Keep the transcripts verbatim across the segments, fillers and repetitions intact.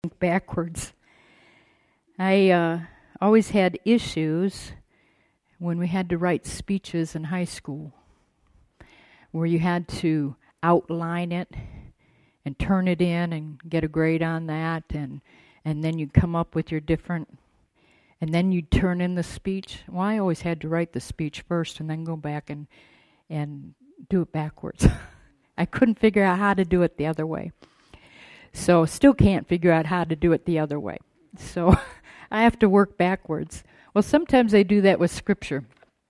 backwards. I uh, always had issues when we had to write speeches in high school, where you had to outline it and turn it in and get a grade on that, and and then you'd come up with your different, and then you'd turn in the speech. Well, I always had to write the speech first and then go back and and do it backwards. I couldn't figure out how to do it the other way. So still can't figure out how to do it the other way. So I have to work backwards. Well, sometimes I do that with Scripture.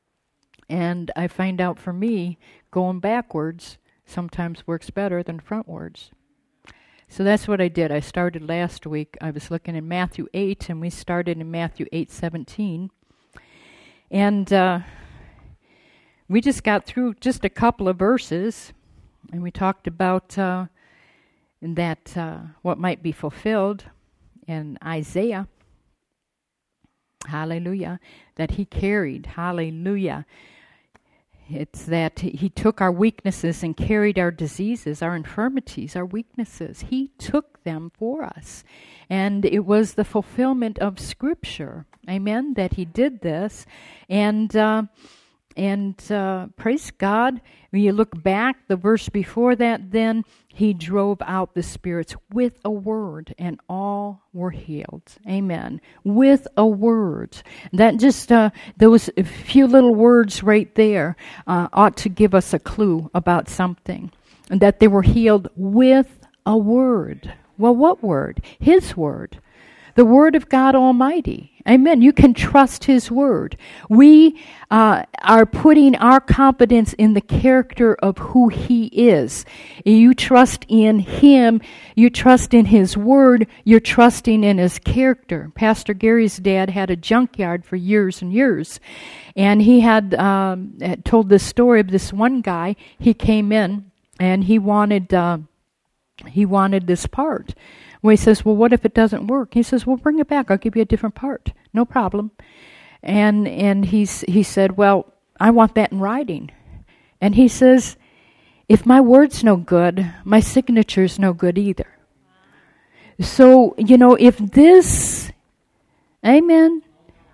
And I find out for me, going backwards sometimes works better than frontwards. So that's what I did. I started last week. I was looking in Matthew eight, and we started in Matthew eight seventeen. And uh, we just got through just a couple of verses, and we talked about uh, that uh, what might be fulfilled in Isaiah. Hallelujah. That he carried. Hallelujah. It's that he took our weaknesses and carried our diseases, our infirmities, our weaknesses. He took them for us. And it was the fulfillment of Scripture. Amen. That he did this. And uh, and uh, praise God. When you look back, the verse before that, then he drove out the spirits with a word, and all were healed. Amen. With a word. That just, uh, those few little words right there uh, ought to give us a clue about something. And that they were healed with a word. Well, what word? His word. The word of God Almighty. Amen. You can trust his word. We uh, are putting our confidence in the character of who he is. You trust in him. You trust in his word. You're trusting in his character. Pastor Gary's dad had a junkyard for years and years. And he had, um, had told this story of this one guy. He came in and he wanted, uh, he wanted this part. Well, he says, well, what if it doesn't work? He says, well, bring it back. I'll give you a different part. No problem. And and he's he said, well, I want that in writing. And he says, if my word's no good, my signature's no good either. So, you know, if this, amen,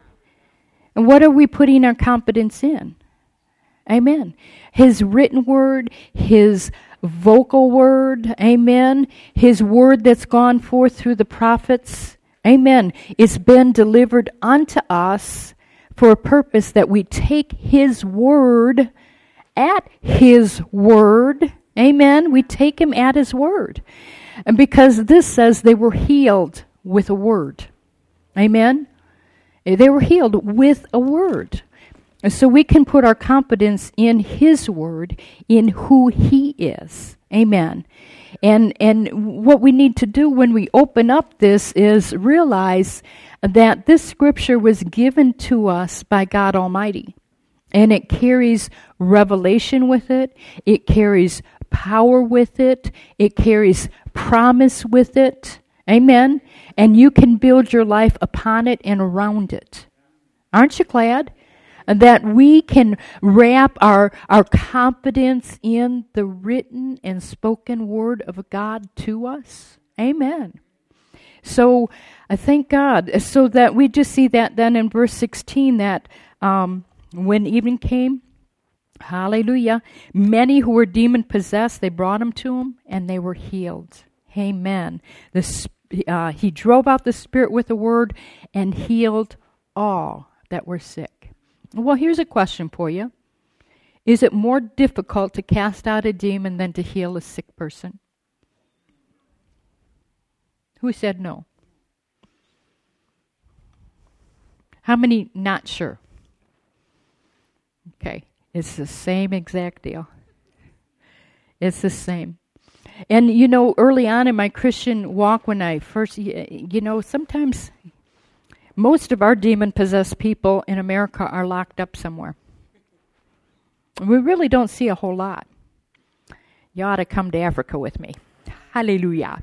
and what are we putting our confidence in? Amen. His written word, his vocal word, amen, his word that's gone forth through the prophets, amen, it's been delivered unto us for a purpose that we take his word at his word, amen, we take him at his word. And because this says they were healed with a word, amen, they were healed with a word. And so we can put our confidence in his word, in who he is. Amen. And and what we need to do when we open up this is realize that this scripture was given to us by God Almighty. And it carries revelation with it. It carries power with it. It carries promise with it. Amen. And you can build your life upon it and around it. Aren't you glad? That we can wrap our, our confidence in the written and spoken word of God to us. Amen. So I thank God. So that we just see that then in verse sixteen, that um, when evening came, hallelujah, many who were demon-possessed, they brought them to him, and they were healed. Amen. The, uh, he drove out the spirit with a word and healed all that were sick. Well, here's a question for you. Is it more difficult to cast out a demon than to heal a sick person? Who said no? How many not sure? Okay, it's the same exact deal. It's the same. And, you know, early on in my Christian walk, when I first, you know, sometimes most of our demon-possessed people in America are locked up somewhere. We really don't see a whole lot. You ought to come to Africa with me. Hallelujah.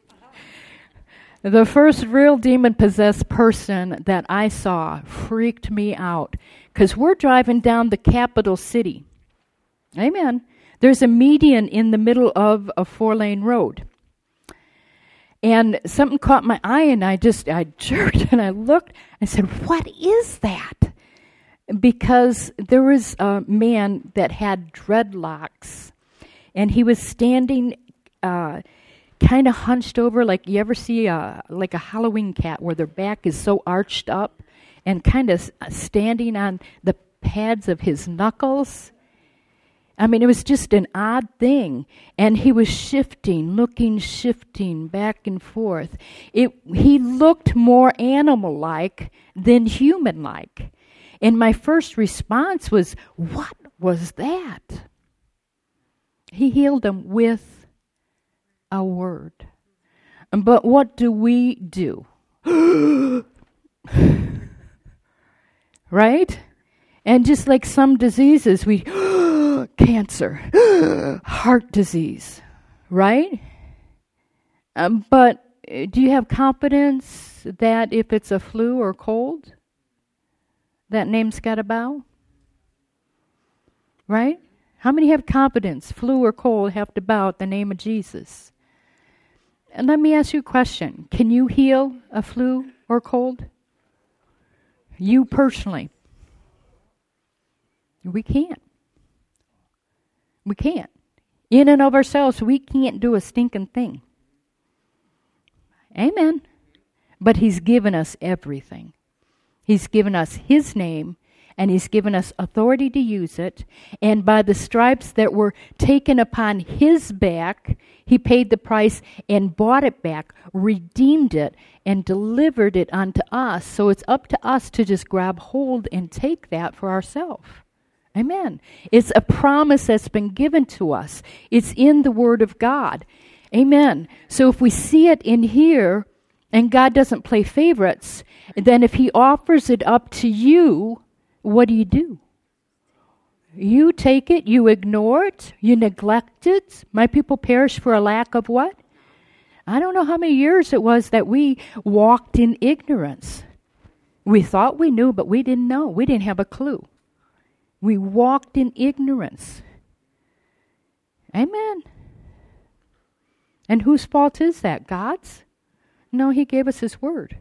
The first real demon-possessed person that I saw freaked me out because we're driving down the capital city. Amen. There's a median in the middle of a four-lane road. And something caught my eye, and I just, I jerked, and I looked, and said, what is that? Because there was a man that had dreadlocks, and he was standing uh, kind of hunched over, like you ever see a, like a Halloween cat where their back is so arched up, and kind of standing on the pads of his knuckles. I mean, it was just an odd thing. And he was shifting, looking, shifting back and forth. It, he looked more animal-like than human-like. And my first response was, what was that? He healed him with a word. But what do we do? Right? And just like some diseases, we, cancer, heart disease, right? Um, but do you have confidence that if it's a flu or cold, that name's got to bow? Right? How many have confidence, flu or cold, have to bow at the name of Jesus? And let me ask you a question. Can you heal a flu or cold? You personally. We can't. We can't. In and of ourselves, we can't do a stinking thing. Amen. But He's given us everything. He's given us His name, and He's given us authority to use it. And by the stripes that were taken upon His back, He paid the price and bought it back, redeemed it, and delivered it unto us. So it's up to us to just grab hold and take that for ourselves. Amen. It's a promise that's been given to us. It's in the Word of God. Amen. So if we see it in here, and God doesn't play favorites, then if He offers it up to you, what do you do? You take it, you ignore it, you neglect it. My people perish for a lack of what? I don't know how many years it was that we walked in ignorance. We thought we knew, but we didn't know. We didn't have a clue. We walked in ignorance. Amen. And whose fault is that? God's? No, He gave us His Word.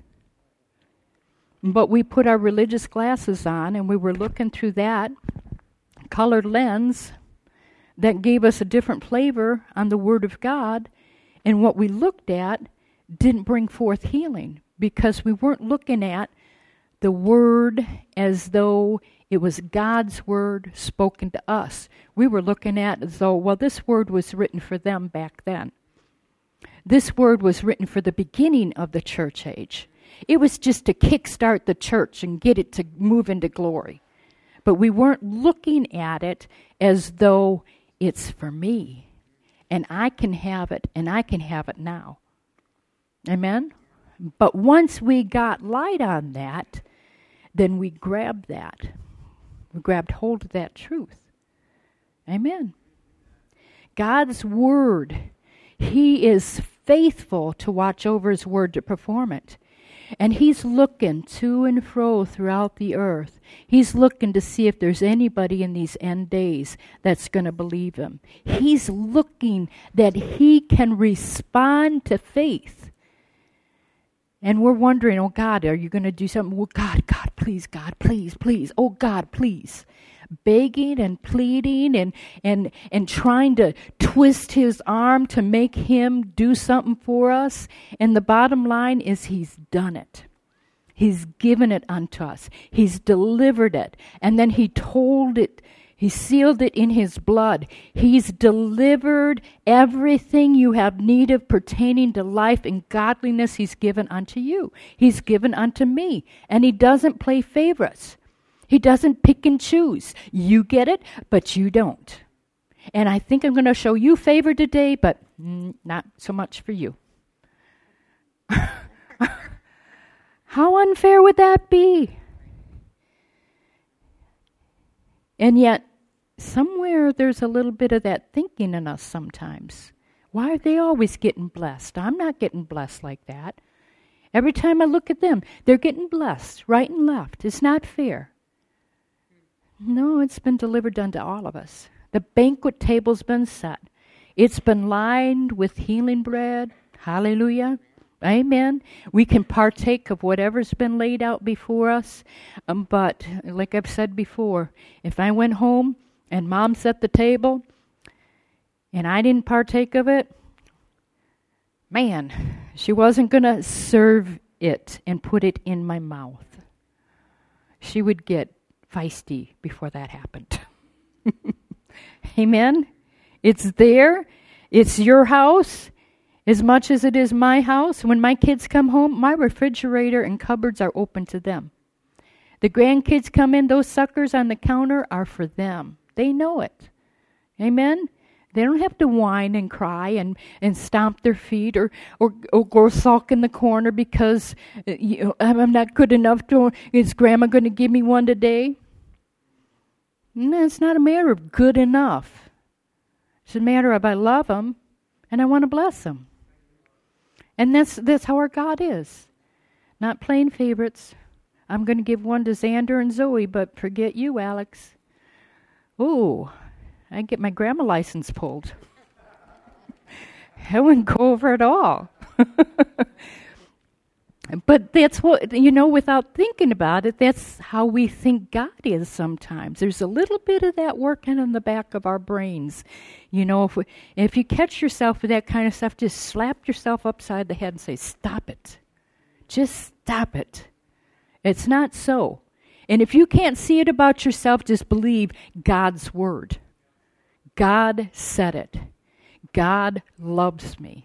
But we put our religious glasses on, and we were looking through that colored lens that gave us a different flavor on the Word of God, and what we looked at didn't bring forth healing because we weren't looking at the Word as though it was God's Word spoken to us. We were looking at as though, well, this Word was written for them back then. This Word was written for the beginning of the church age. It was just to kickstart the church and get it to move into glory. But we weren't looking at it as though it's for me. And I can have it, and I can have it now. Amen? But once we got light on that, then we grabbed that. We grabbed hold of that truth. Amen. God's Word, He is faithful to watch over His Word to perform it. And He's looking to and fro throughout the earth. He's looking to see if there's anybody in these end days that's going to believe Him. He's looking that He can respond to faith. And we're wondering, oh God, are you going to do something? Well, God, God, please, God, please, please. Oh God, please. Begging and pleading and, and, and trying to twist His arm to make Him do something for us. And the bottom line is He's done it. He's given it unto us. He's delivered it. And then He told it, He sealed it in His blood. He's delivered everything you have need of pertaining to life and godliness. He's given unto you. He's given unto me. And He doesn't play favorites. He doesn't pick and choose. You get it, but you don't. And I think I'm going to show you favor today, but mm, not so much for you. How unfair would that be? And yet, somewhere there's a little bit of that thinking in us sometimes. Why are they always getting blessed? I'm not getting blessed like that. Every time I look at them, they're getting blessed right and left. It's not fair. No, it's been delivered unto all of us. The banquet table's been set. It's been lined with healing bread. Hallelujah. Amen. We can partake of whatever's been laid out before us. Um, but like I've said before, if I went home and Mom set the table and I didn't partake of it, man, she wasn't going to serve it and put it in my mouth. She would get feisty before that happened. Amen. It's there. It's your house as much as it is my house. When my kids come home, my refrigerator and cupboards are open to them. The grandkids come in, those suckers on the counter are for them. They know it. Amen. They don't have to whine and cry and, and stomp their feet or, or, or go sulk in the corner because uh, you know, I'm not good enough. To, is Grandma going to give me one today? No, it's not a matter of good enough. It's a matter of I love them and I want to bless them. And that's that's how our God is. Not playing favorites. I'm going to give one to Xander and Zoe, but forget you, Alex. Ooh, I get my grandma license pulled. I wouldn't go over at all. But that's what, you know, without thinking about it, that's how we think God is sometimes. There's a little bit of that working in the back of our brains. You know, if we, if you catch yourself with that kind of stuff, just slap yourself upside the head and say, stop it. Just stop it. It's not so. And if you can't see it about yourself, just believe God's word. God said it. God loves me.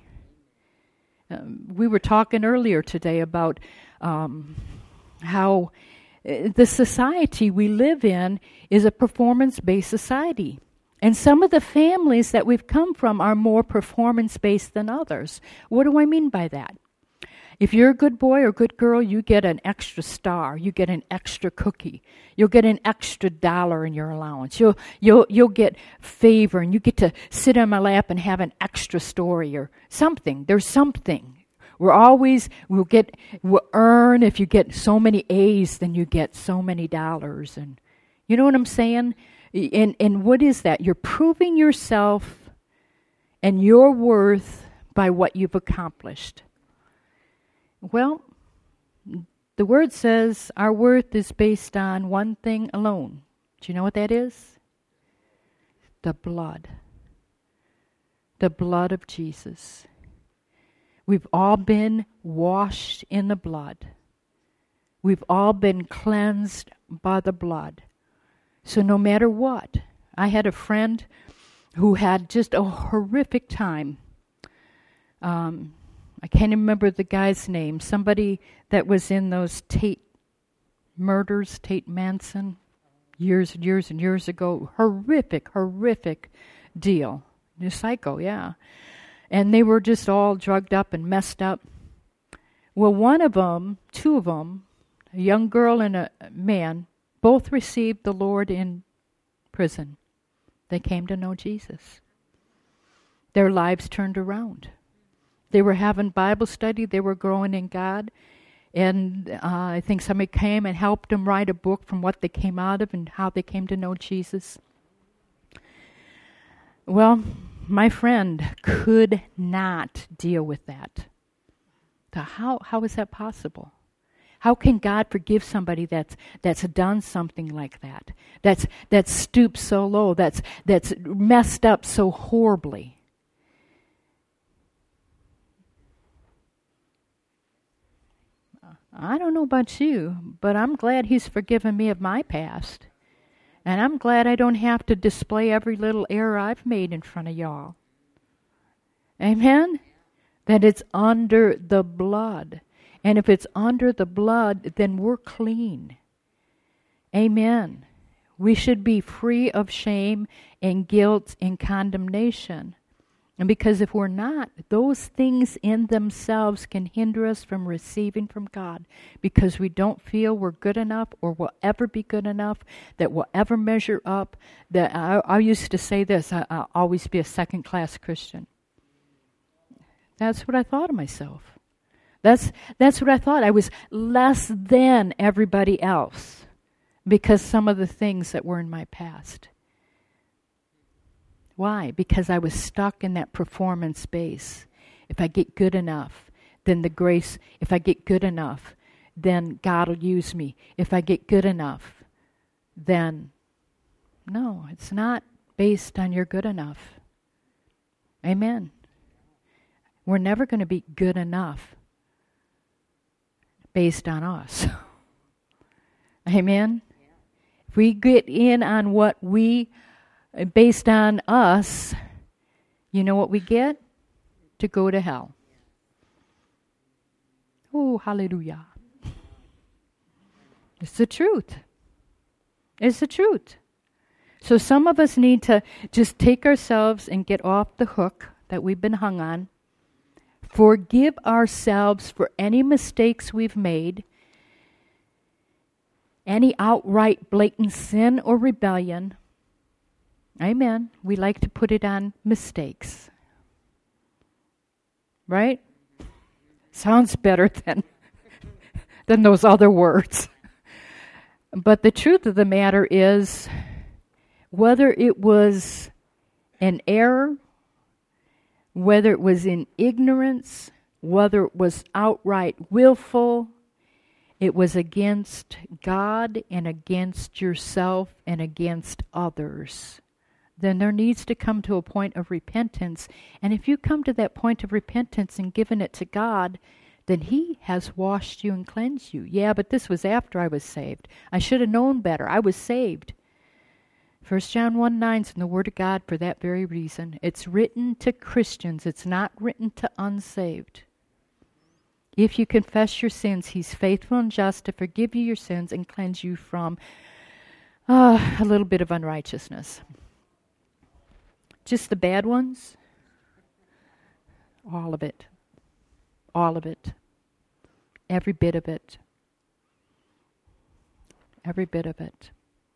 Um, we were talking earlier today about um, how uh, the society we live in is a performance-based society. And some of the families that we've come from are more performance-based than others. What do I mean by that? If you're a good boy or good girl, you get an extra star. You get an extra cookie. You'll get an extra dollar in your allowance. You'll you'll you'll get favor, and you get to sit on my lap and have an extra story or something. There's something. We're always we'll get we'll earn. If you get so many A's, then you get so many dollars, and you know what I'm saying. And and what is that? You're proving yourself and your worth by what you've accomplished. Well, the word says our worth is based on one thing alone. Do you know what that is? The blood. The blood of Jesus. We've all been washed in the blood. We've all been cleansed by the blood. So no matter what, I had a friend who had just a horrific time. Um... I can't remember the guy's name. Somebody that was in those Tate murders, Tate Manson, years and years and years ago. Horrific, horrific deal. You're psycho, yeah. And they were just all drugged up and messed up. Well, one of them, two of them, a young girl and a man, both received the Lord in prison. They came to know Jesus. Their lives turned around. They were having Bible study. They were growing in God. And uh, I think somebody came and helped them write a book from what they came out of and how they came to know Jesus. Well, my friend could not deal with that. So how how is that possible? How can God forgive somebody that's that's done something like that? That's that's stooped so low, that's that's messed up so horribly. I don't know about you, but I'm glad he's forgiven me of my past. And I'm glad I don't have to display every little error I've made in front of y'all. Amen? That it's under the blood. And if it's under the blood, then we're clean. Amen. We should be free of shame and guilt and condemnation. And because if we're not, those things in themselves can hinder us from receiving from God because we don't feel we're good enough or will ever be good enough, that we'll ever measure up. That I, I used to say this, I, I'll always be a second-class Christian. That's what I thought of myself. That's, that's what I thought. I was less than everybody else because some of the things that were in my past. Why? Because I was stuck in that performance space. If I get good enough, then the grace, if I get good enough, then God will use me. If I get good enough, then no, it's not based on your good enough. Amen. We're never going to be good enough based on us. Amen. If we get in on what we, based on us, you know what we get? To go to hell. Oh, hallelujah. It's the truth. It's the truth. So some of us need to just take ourselves and get off the hook that we've been hung on. Forgive ourselves for any mistakes we've made, any outright blatant sin or rebellion. Amen. We like to put it on mistakes. Right? Sounds better than, than those other words. But the truth of the matter is, whether it was an error, whether it was in ignorance, whether it was outright willful, it was against God and against yourself and against others, then there needs to come to a point of repentance. And if you come to that point of repentance and given it to God, then He has washed you and cleansed you. Yeah, but this was after I was saved. I should have known better. I was saved. First John one nine is in the Word of God for that very reason. It's written to Christians. It's not written to unsaved. If you confess your sins, He's faithful and just to forgive you your sins and cleanse you from uh, a little bit of unrighteousness. Just the bad ones? All of it. All of it. Every bit of it. Every bit of it.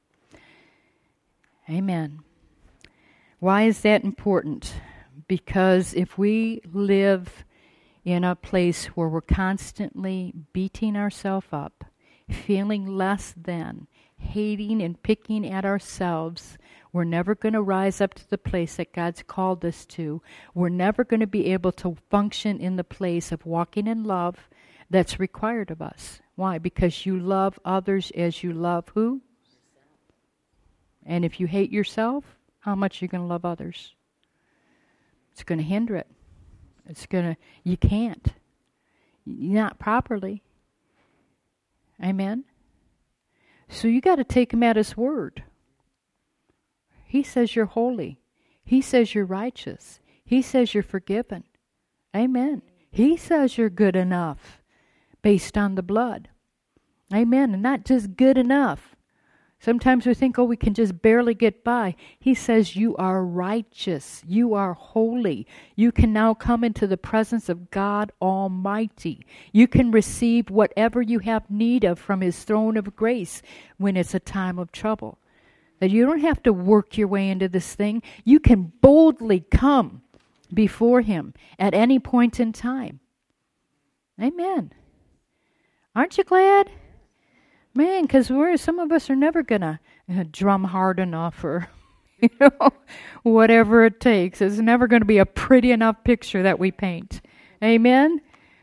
Amen. Why is that important? Because if we live in a place where we're constantly beating ourselves up, feeling less than, hating and picking at ourselves, we're never going to rise up to the place that God's called us to. We're never going to be able to function in the place of walking in love that's required of us. Why? Because you love others as you love who? And if you hate yourself, how much are you going to love others? It's going to hinder it. It's going to, you can't. Not properly. Amen? So you got to take Him at His word. He says you're holy. He says you're righteous. He says you're forgiven. Amen. He says you're good enough based on the blood. Amen. And not just good enough. Sometimes we think, oh, we can just barely get by. He says you are righteous. You are holy. You can now come into the presence of God Almighty. You can receive whatever you have need of from His throne of grace when it's a time of trouble. That you don't have to work your way into this thing. You can boldly come before Him at any point in time. Amen. Aren't you glad? Man, because we're some of us are never going to uh, drum hard enough or, you know, whatever it takes. It's never going to be a pretty enough picture that we paint. Amen?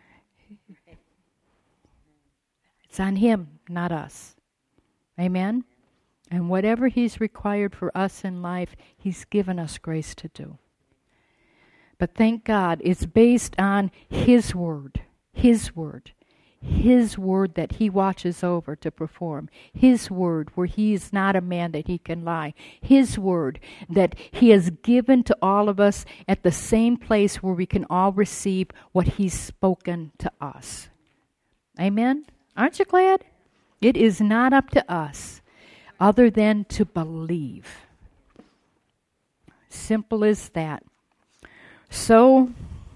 It's on Him, not us. Amen? And whatever He's required for us in life, He's given us grace to do. But thank God, it's based on His Word. His Word. His word that He watches over to perform. His word where He is not a man that He can lie. His word that He has given to all of us at the same place where we can all receive what He's spoken to us. Amen? Aren't you glad? It is not up to us other than to believe. Simple as that. So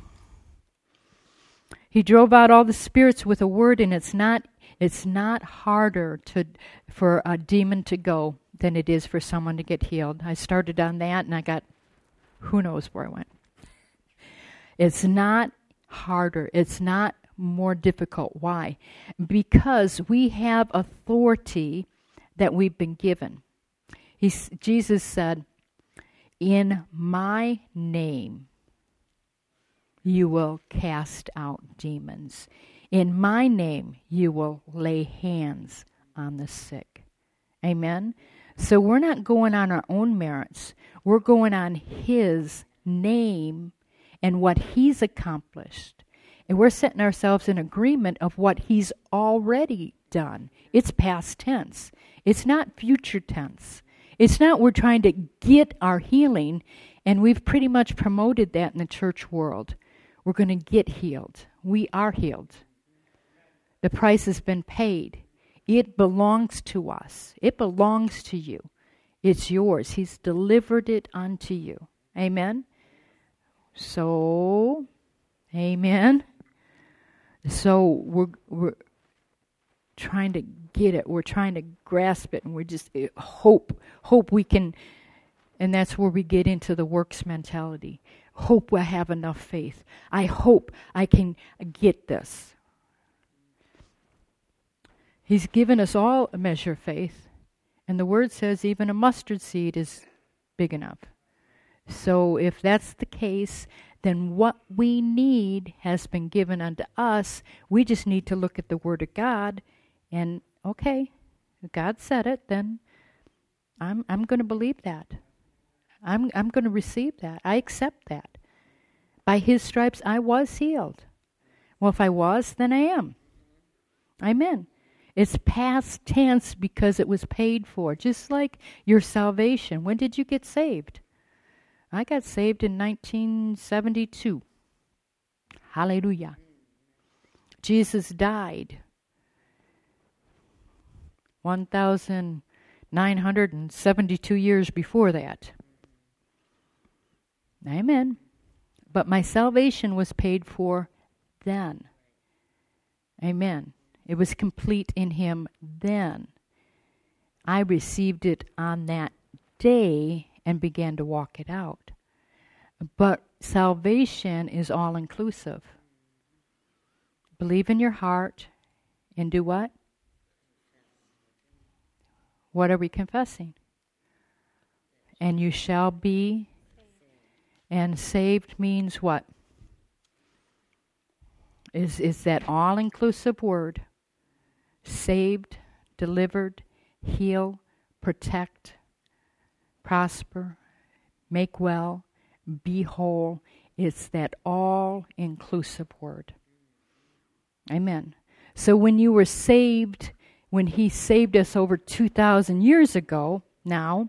He drove out all the spirits with a word, and it's not it's not harder to for a demon to go than it is for someone to get healed. I started on that, and I got, who knows where I went. It's not harder. It's not more difficult. Why? Because we have authority that we've been given. He's, Jesus said, in my name. you will cast out demons. In my name, you will lay hands on the sick. Amen? So we're not going on our own merits. We're going on his name and what he's accomplished. And we're setting ourselves in agreement of what he's already done. It's past tense. It's not future tense. It's not we're trying to get our healing, and we've pretty much promoted that in the church world. We're going to get healed. We are healed. The price has been paid. It belongs to us. It belongs to you. It's yours. He's delivered it unto you. Amen? So, amen? So we're we're trying to get it. We're trying to grasp it, and we're just uh, hope, hope we can, and that's where we get into the works mentality. Hope I have enough faith. I hope I can get this. He's given us all a measure of faith, and the word says even a mustard seed is big enough. So if that's the case, then what we need has been given unto us. We just need to look at the Word of God, and okay, if God said it, then I'm I'm going to believe that. I'm I'm going to receive that. I accept that. By His stripes I was healed. Well, if I was, then I am. Amen. It's past tense because it was paid for. Just like your salvation. When did you get saved? I got saved in nineteen seventy-two. Hallelujah. Jesus died one thousand nine hundred seventy-two years before that. Amen. But my salvation was paid for then. Amen. It was complete in Him then. I received it on that day and began to walk it out. But salvation is all-inclusive. Believe in your heart and do what? What are we confessing? And you shall be. And saved means what? Is, is that all-inclusive word. Saved, delivered, heal, protect, prosper, make well, be whole. It's that all-inclusive word. Amen. So when you were saved, when He saved us over two thousand years ago now,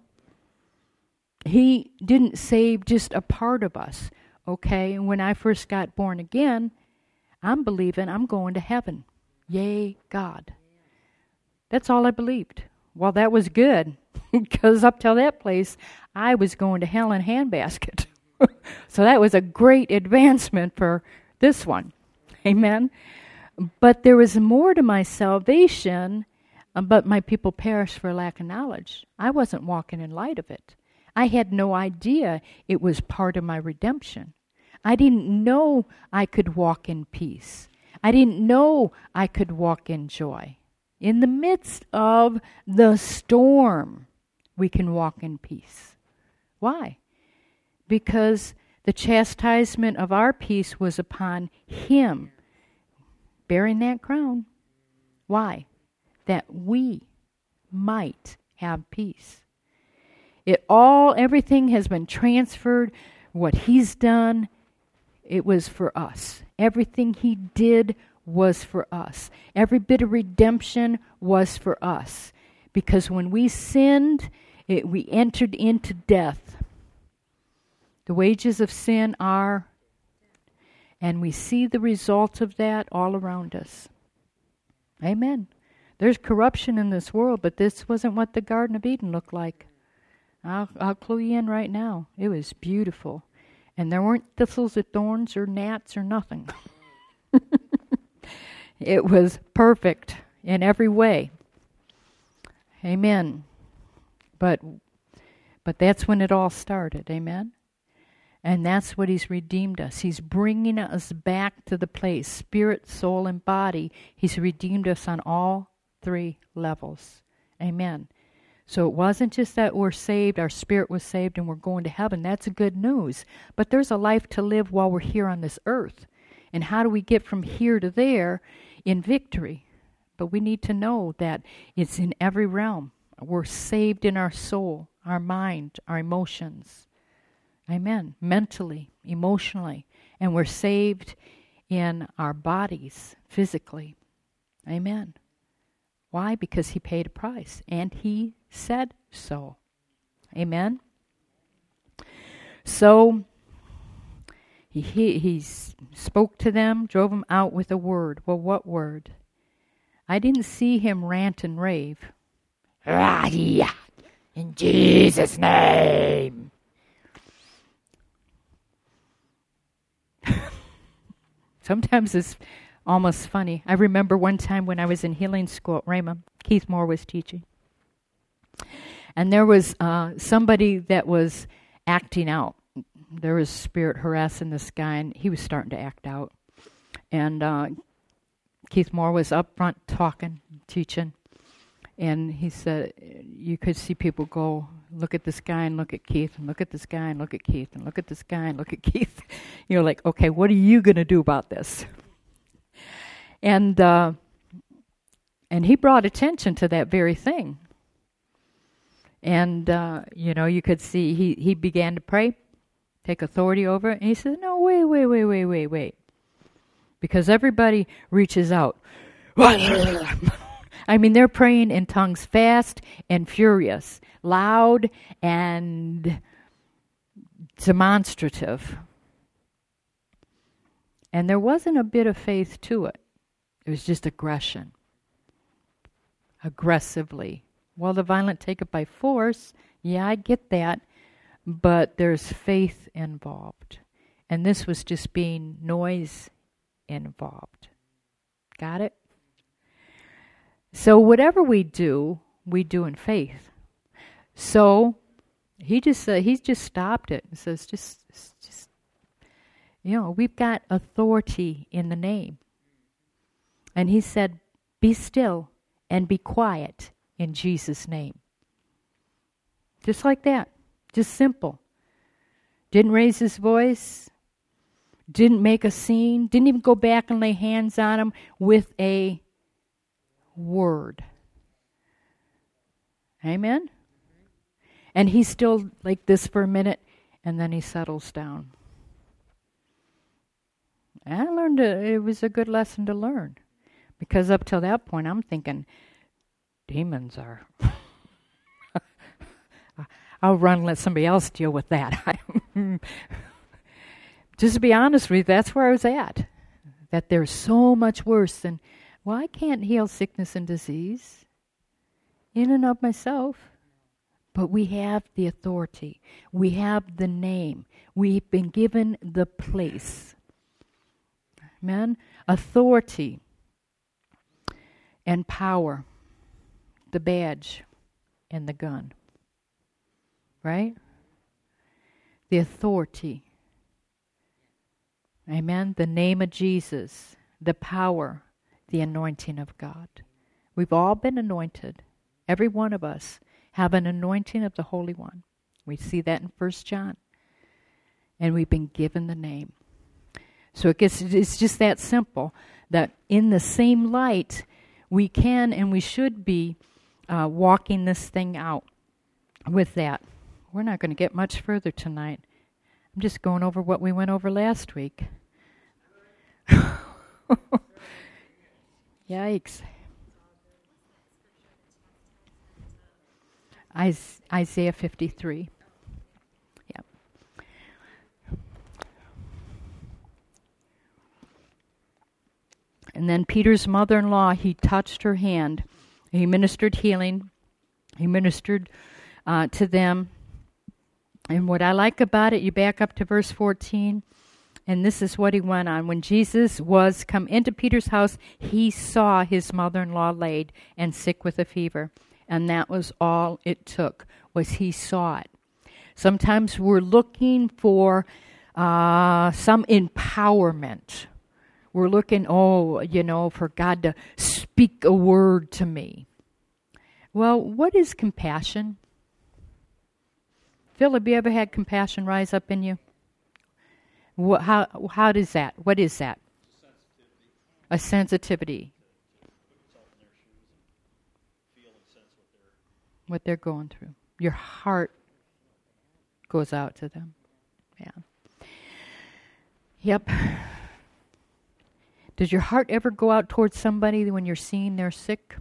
He didn't save just a part of us, okay? And when I first got born again, I'm believing I'm going to heaven. Yay, God. That's all I believed. Well, that was good, because up till that place, I was going to hell in a handbasket. So that was a great advancement for this one. Amen? But there was more to my salvation, but my people perish for lack of knowledge. I wasn't walking in light of it. I had no idea it was part of my redemption. I didn't know I could walk in peace. I didn't know I could walk in joy. In the midst of the storm, we can walk in peace. Why? Because the chastisement of our peace was upon Him, bearing that crown. Why? That we might have peace. It all, everything has been transferred. What He's done, it was for us. Everything He did was for us. Every bit of redemption was for us. Because when we sinned, it, we entered into death. The wages of sin are, and we see the results of that all around us. Amen. There's corruption in this world, but this wasn't what the Garden of Eden looked like. I'll, I'll clue you in right now. It was beautiful. And there weren't thistles or thorns or gnats or nothing. It was perfect in every way. Amen. But but that's when it all started. Amen. And that's what He's redeemed us. He's bringing us back to the place, spirit, soul, and body. He's redeemed us on all three levels. Amen. So it wasn't just that we're saved, our spirit was saved, and we're going to heaven. That's good news. But there's a life to live while we're here on this earth. And how do we get from here to there in victory? But we need to know that it's in every realm. We're saved in our soul, our mind, our emotions. Amen. Mentally, emotionally. And we're saved in our bodies, physically. Amen. Why? Because he paid a price. And he said so. Amen. So he, he, he spoke to them, drove them out with a word. Well, what word? I didn't see him rant and rave. In Jesus' name. Sometimes it's almost funny. I remember one time when I was in healing school at Rhema, Keith Moore was teaching. And there was uh, somebody that was acting out. There was spirit harassing this guy, and he was starting to act out. And uh, Keith Moore was up front talking, teaching. And he said, you could see people go, look at this guy and look at Keith, and look at this guy and look at Keith, and look at this guy and look at Keith. You're like, okay, what are you going to do about this? And uh, and he brought attention to that very thing. And, uh, you know, you could see he, he began to pray, take authority over it. And he said, no, wait, wait, wait, wait, wait, wait. Because everybody reaches out. I mean, they're praying in tongues fast and furious, loud and demonstrative. And there wasn't a bit of faith to it. It was just aggression. Aggressively. Well, the violent take it by force. Yeah, I get that. But there's faith involved. And this was just being noise involved. Got it? So whatever we do, we do in faith. So he just uh, he just stopped it and says, just, just, you know, we've got authority in the name. And he said, be still and be quiet in Jesus' name. Just like that. Just simple. Didn't raise his voice. Didn't make a scene. Didn't even go back and lay hands on him with a word. Amen? And he's still like this for a minute, and then he settles down. And I learned a, it was a good lesson to learn. Because up till that point, I'm thinking, demons are... I'll run and let somebody else deal with that. Just to be honest with you, that's where I was at. That there's so much worse than... Well, I can't heal sickness and disease in and of myself. But we have the authority. We have the name. We've been given the place. Amen? Authority and power. The badge and the gun. Right? The authority. Amen? The name of Jesus. The power. The anointing of God. We've all been anointed. Every one of us have an anointing of the Holy One. We see that in First John. And we've been given the name. So it gets, it's just that simple, that in the same light, we can and we should be uh, walking this thing out with that. We're not going to get much further tonight. I'm just going over what we went over last week. Yikes. Isaiah fifty-three. Yeah. And then Peter's mother-in-law, he touched her hand. He ministered healing. He ministered uh, to them. And what I like about it, you back up to verse fourteen, and this is what he went on. When Jesus was come into Peter's house, he saw his mother-in-law laid and sick with a fever. And that was all it took, was he saw it. Sometimes we're looking for uh, some empowerment. We're looking, oh, you know, for God to speak a word to me. Well, what is compassion? Phil, have you ever had compassion rise up in you? What, how how does that? What is that? A sensitivity. What they're going through. Your heart goes out to them. Yeah. Yep. Does your heart ever go out towards somebody when you're seeing they're sick?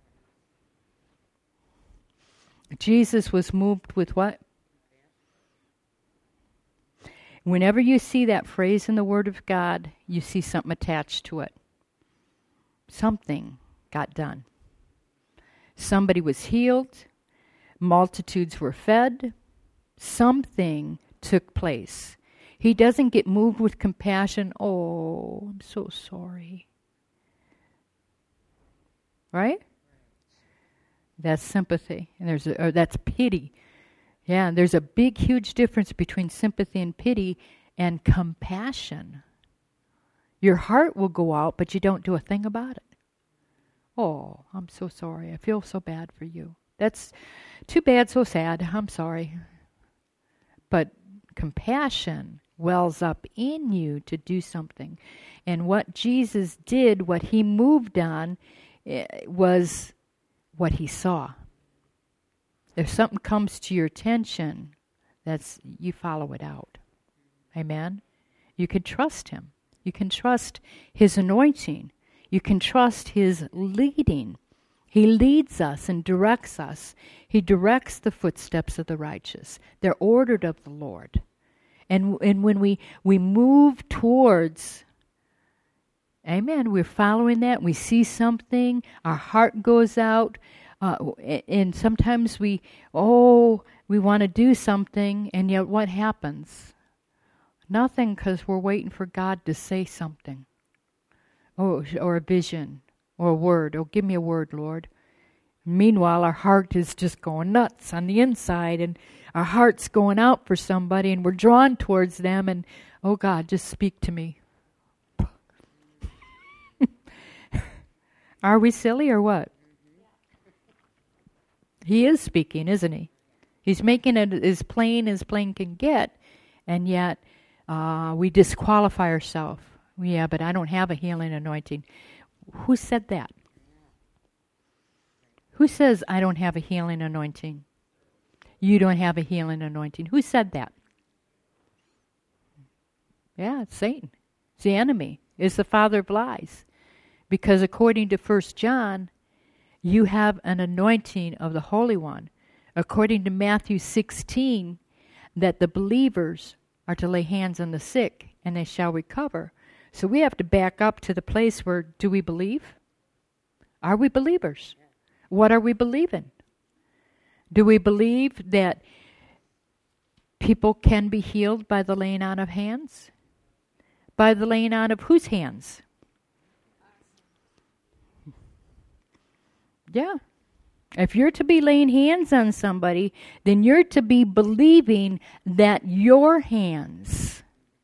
Jesus was moved with what? Whenever you see that phrase in the Word of God, you see something attached to it. Something got done. Somebody was healed. Multitudes were fed. Something took place. He doesn't get moved with compassion. Oh, I'm so sorry. Right? That's sympathy. And there's a, or that's pity. Yeah, there's a big, huge difference between sympathy and pity and compassion. Your heart will go out, but you don't do a thing about it. Oh, I'm so sorry. I feel so bad for you. That's too bad, so sad. I'm sorry. But compassion wells up in you to do something. And what Jesus did, what he moved on, was what he saw. If something comes to your attention, that's you follow it out. Amen? You can trust him. You can trust his anointing. You can trust his leading. He leads us and directs us. He directs the footsteps of the righteous. They're ordered of the Lord. And and when we, we move towards, amen, we're following that. We see something. Our heart goes out. Uh, and sometimes we, oh, we want to do something, and yet what happens? Nothing, because we're waiting for God to say something. Or, or a vision, or a word. Oh, give me a word, Lord. Meanwhile, our heart is just going nuts on the inside, and our heart's going out for somebody, and we're drawn towards them, and, oh God, just speak to me. Are we silly or what? He is speaking, isn't he? He's making it as plain as plain can get, and yet uh, we disqualify ourselves. Yeah, but I don't have a healing anointing. Who said that? Who says I don't have a healing anointing? You don't have a healing anointing. Who said that? Yeah, it's Satan. It's the enemy. It's the father of lies. Because according to First John, you have an anointing of the Holy One. According to Matthew sixteen, that the believers are to lay hands on the sick and they shall recover. So we have to back up to the place where, do we believe? Are we believers? What are we believing? Do we believe that people can be healed by the laying on of hands? By the laying on of whose hands? Yeah. If you're to be laying hands on somebody, then you're to be believing that your hands,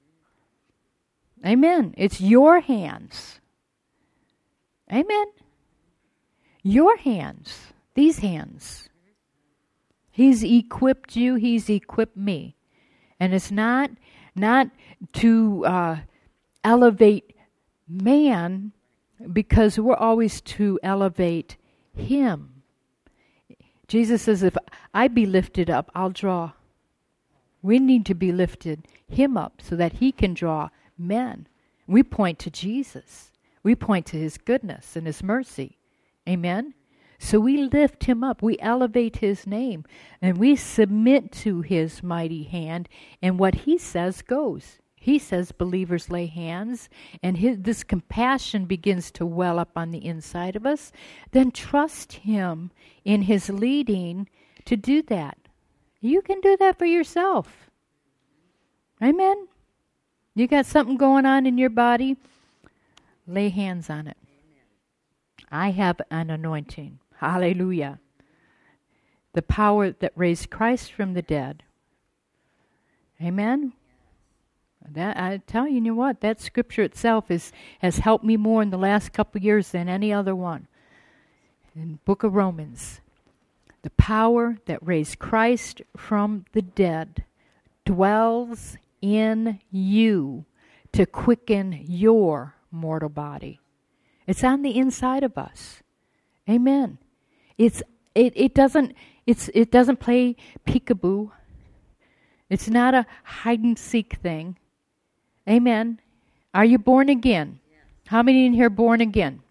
amen, it's your hands. Amen. Your hands, these hands. He's equipped you, he's equipped me. And it's not, not to uh, elevate man, because we're always to elevate him. Jesus says, if I be lifted up, I'll draw. We need to be lifted him up so that he can draw men. We point to Jesus. We point to his goodness and his mercy. Amen? So we lift him up. We elevate his name. And we submit to his mighty hand. And what he says goes. He says believers lay hands, and his, this compassion begins to well up on the inside of us. Then trust him in his leading to do that. You can do that for yourself. Amen? You got something going on in your body? Lay hands on it. I have an anointing. Hallelujah. The power that raised Christ from the dead. Amen? That, I tell you, you know what? That scripture itself is has helped me more in the last couple of years than any other one. In Book of Romans. The power that raised Christ from the dead dwells in you to quicken your mortal body. It's on the inside of us. Amen. It's it, it doesn't it's it doesn't play peekaboo. It's not a hide and seek thing. Amen. Are you born again? Yeah. How many in here born again?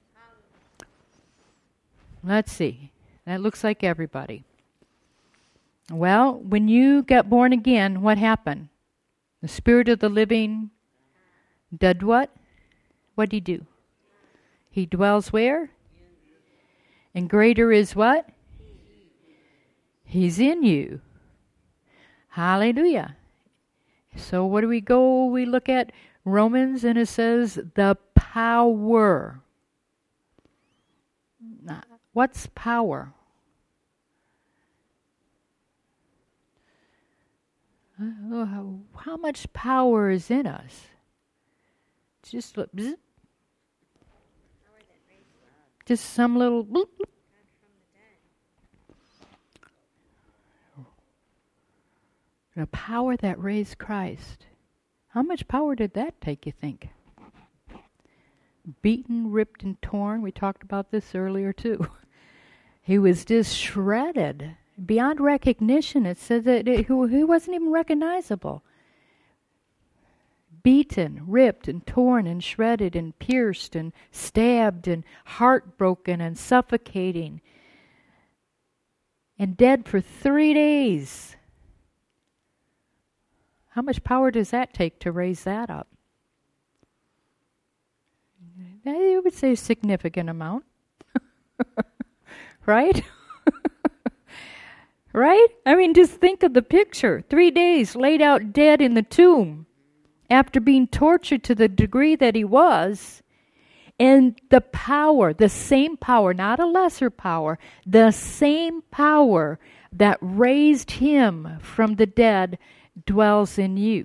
Let's see. That looks like everybody. Well, when you got born again, what happened? The Spirit of the living did what? What did he do? He dwells where? And greater is what? He's in you. Hallelujah. So what do we go? We look at Romans and it says the power. What's power? Uh, how much power is in us? Just look, bzz. Just some little bloop, bloop. The power that raised Christ. How much power did that take, you think? Beaten, ripped, and torn. We talked about this earlier too. He was just shredded. Beyond recognition. It said that it, he, he wasn't even recognizable. Beaten, ripped, and torn, and shredded, and pierced, and stabbed, and heartbroken, and suffocating. And dead for three days. How much power does that take to raise that up? I would say a significant amount. Right? Right? I mean, just think of the picture. Three days laid out dead in the tomb after being tortured to the degree that he was. And the power, the same power, not a lesser power, the same power that raised him from the dead dwells in you.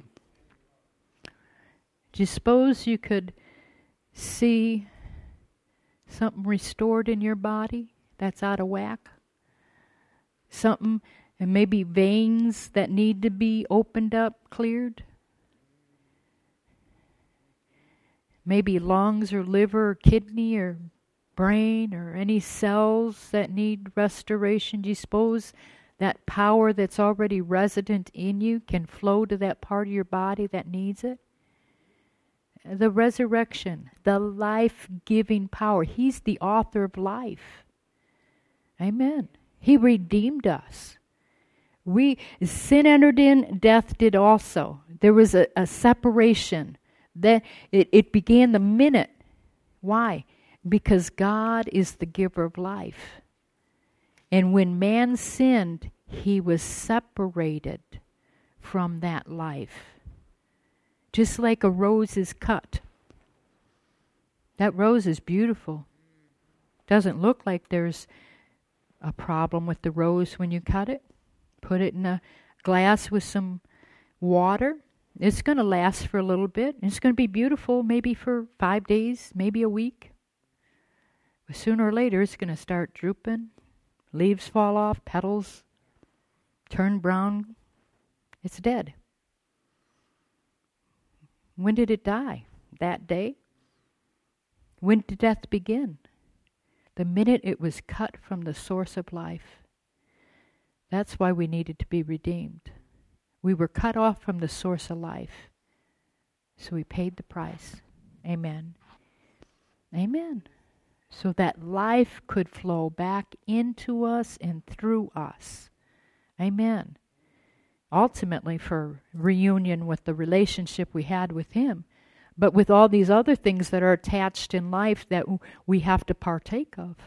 Do you suppose you could see something restored in your body that's out of whack? Something, and maybe veins that need to be opened up, cleared? Maybe lungs or liver or kidney or brain or any cells that need restoration. Do you suppose that power that's already resident in you can flow to that part of your body that needs it? The resurrection, the life-giving power. He's the author of life. Amen. He redeemed us. We sin entered in, death did also. There was a, a separation. That it, it began the minute. Why? Because God is the giver of life. And when man sinned, he was separated from that life. Just like a rose is cut. That rose is beautiful. Doesn't look like there's a problem with the rose when you cut it. Put it in a glass with some water. It's going to last for a little bit. It's going to be beautiful maybe for five days, maybe a week. But sooner or later it's going to start drooping. Leaves fall off, petals turn brown. It's dead. When did it die? That day? When did death begin? The minute it was cut from the source of life. That's why we needed to be redeemed. We were cut off from the source of life. So we paid the price. Amen. Amen. So that life could flow back into us and through us. Amen. Ultimately for reunion with the relationship we had with him. But with all these other things that are attached in life that we have to partake of.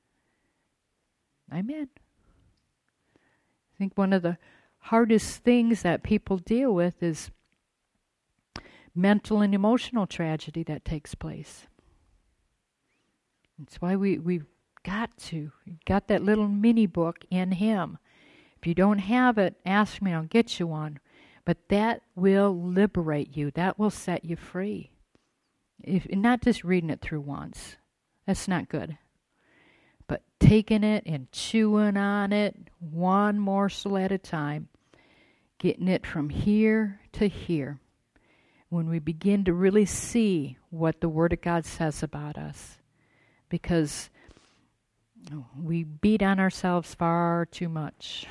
Amen. I think one of the hardest things that people deal with is mental and emotional tragedy that takes place. That's why we, we've got to. We've got that little mini book in him. If you don't have it, ask me, I'll get you one. But that will liberate you. That will set you free. If not just reading it through once. That's not good. But taking it and chewing on it one morsel at a time, getting it from here to here. When we begin to really see what the Word of God says about us, because we beat on ourselves far too much,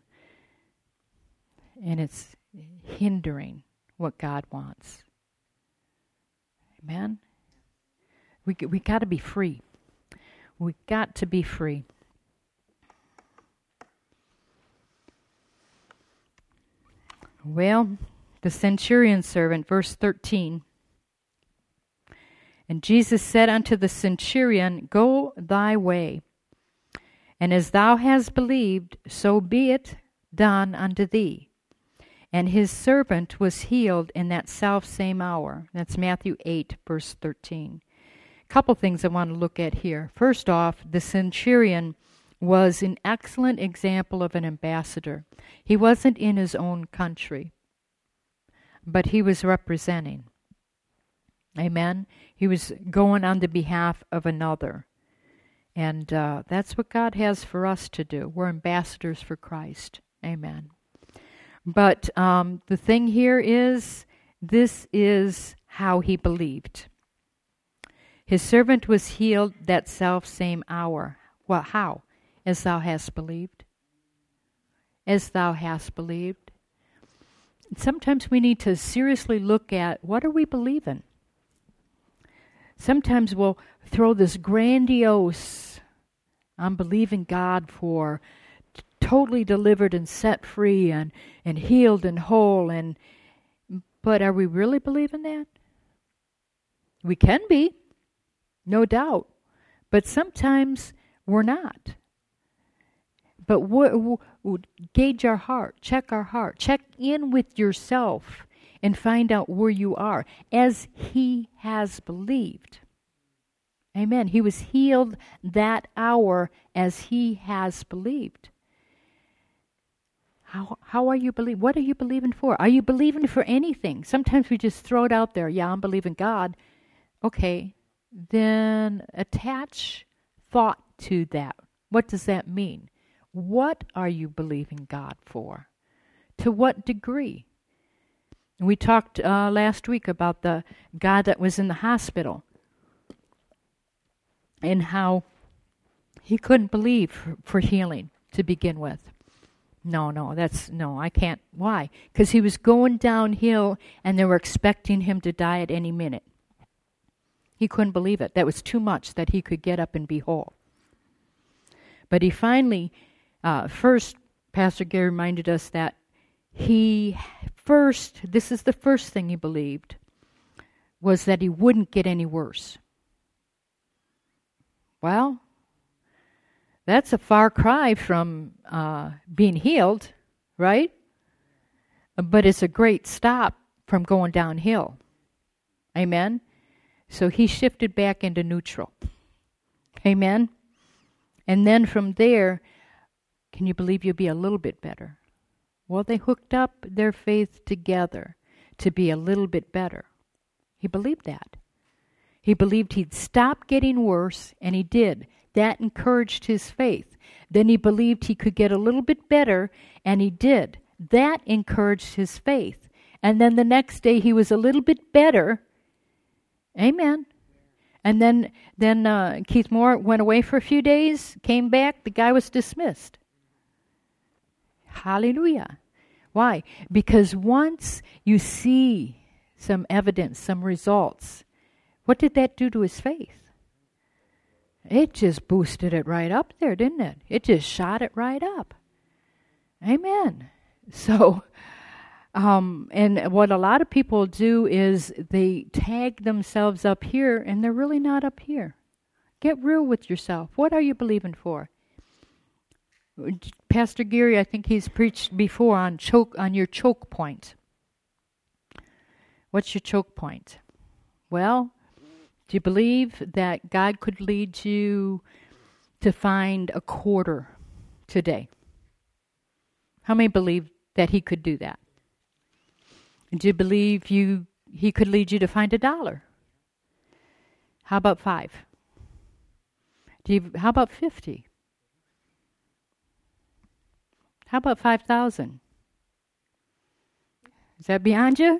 and it's hindering what God wants. Amen? We we got to be free. We got to be free. Well, the centurion servant, verse thirteen. And Jesus said unto the centurion, Go thy way, and as thou hast believed, so be it done unto thee. And his servant was healed in that selfsame hour. That's Matthew eight, verse thirteen. A couple things I want to look at here. First off, the centurion was an excellent example of an ambassador. He wasn't in his own country, but he was representing. Amen? He was going on the behalf of another. And uh, that's what God has for us to do. We're ambassadors for Christ. Amen. But um, the thing here is, this is how he believed. His servant was healed that self same hour. Well, how? As thou hast believed. As thou hast believed. Sometimes we need to seriously look at, what are we believing? Sometimes we'll throw this grandiose, I'm believing God for t- totally delivered and set free and, and healed and whole. And but are we really believing that? We can be, no doubt. But sometimes we're not. But w- w- gauge our heart, check our heart, check in with yourself and find out where you are, as he has believed. Amen. He was healed that hour as he has believed. How how are you believing? What are you believing for? Are you believing for anything? Sometimes we just throw it out there. Yeah, I'm believing God. Okay, then attach thought to that. What does that mean? What are you believing God for? To what degree? We talked uh, last week about the guy that was in the hospital and how he couldn't believe for, for healing to begin with. No, no, that's, no, I can't. Why? Because he was going downhill and they were expecting him to die at any minute. He couldn't believe it. That was too much that he could get up and be whole. But he finally, uh, first, Pastor Gary reminded us that he first, this is the first thing he believed, was that he wouldn't get any worse. Well, that's a far cry from uh, being healed, right? But it's a great stop from going downhill. Amen? So he shifted back into neutral. Amen? And then from there, can you believe you'll be a little bit better? Well, they hooked up their faith together to be a little bit better. He believed that. He believed he'd stop getting worse, and he did. That encouraged his faith. Then he believed he could get a little bit better, and he did. That encouraged his faith. And then the next day he was a little bit better. Amen. And then then uh, Keith Moore went away for a few days, came back, the guy was dismissed. Hallelujah. Why? Because once you see some evidence, some results, what did that do to his faith? It just boosted it right up there, didn't it? It just shot it right up. Amen. So, um, and what a lot of people do is they tag themselves up here, and they're really not up here. Get real with yourself. What are you believing for? Pastor Gary, I think he's preached before on choke on your choke point. What's your choke point? Well, do you believe that God could lead you to find a quarter today? How many believe that he could do that? Do you believe you he could lead you to find a dollar? How about five? Do you, how about fifty? How about five thousand? Is that beyond you?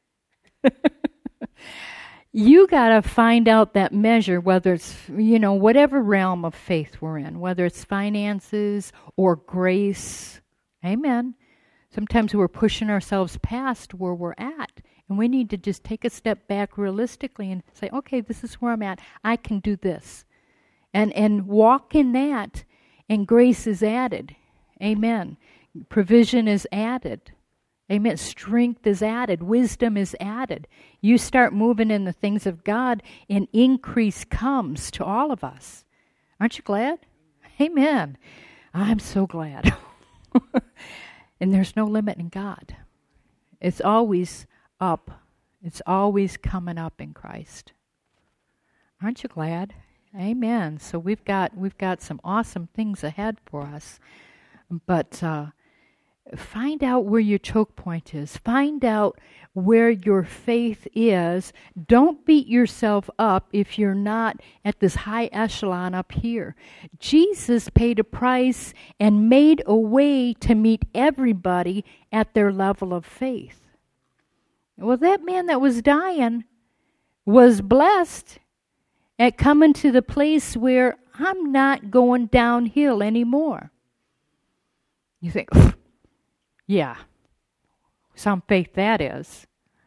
You got to find out that measure, whether it's, you know, whatever realm of faith we're in, whether it's finances or grace. Amen. Sometimes we're pushing ourselves past where we're at, and we need to just take a step back realistically and say, okay, this is where I'm at. I can do this. And and walk in that, and grace is added. Amen. Provision is added. Amen. Strength is added. Wisdom is added. You start moving in the things of God, and increase comes to all of us. Aren't you glad? Amen. I'm so glad. And there's no limit in God. It's always up. It's always coming up in Christ. Aren't you glad? Amen. So we've got we've got some awesome things ahead for us. But uh, find out where your choke point is. Find out where your faith is. Don't beat yourself up if you're not at this high echelon up here. Jesus paid a price and made a way to meet everybody at their level of faith. Well, that man that was dying was blessed at coming to the place where I'm not going downhill anymore. You think, yeah, some faith that is.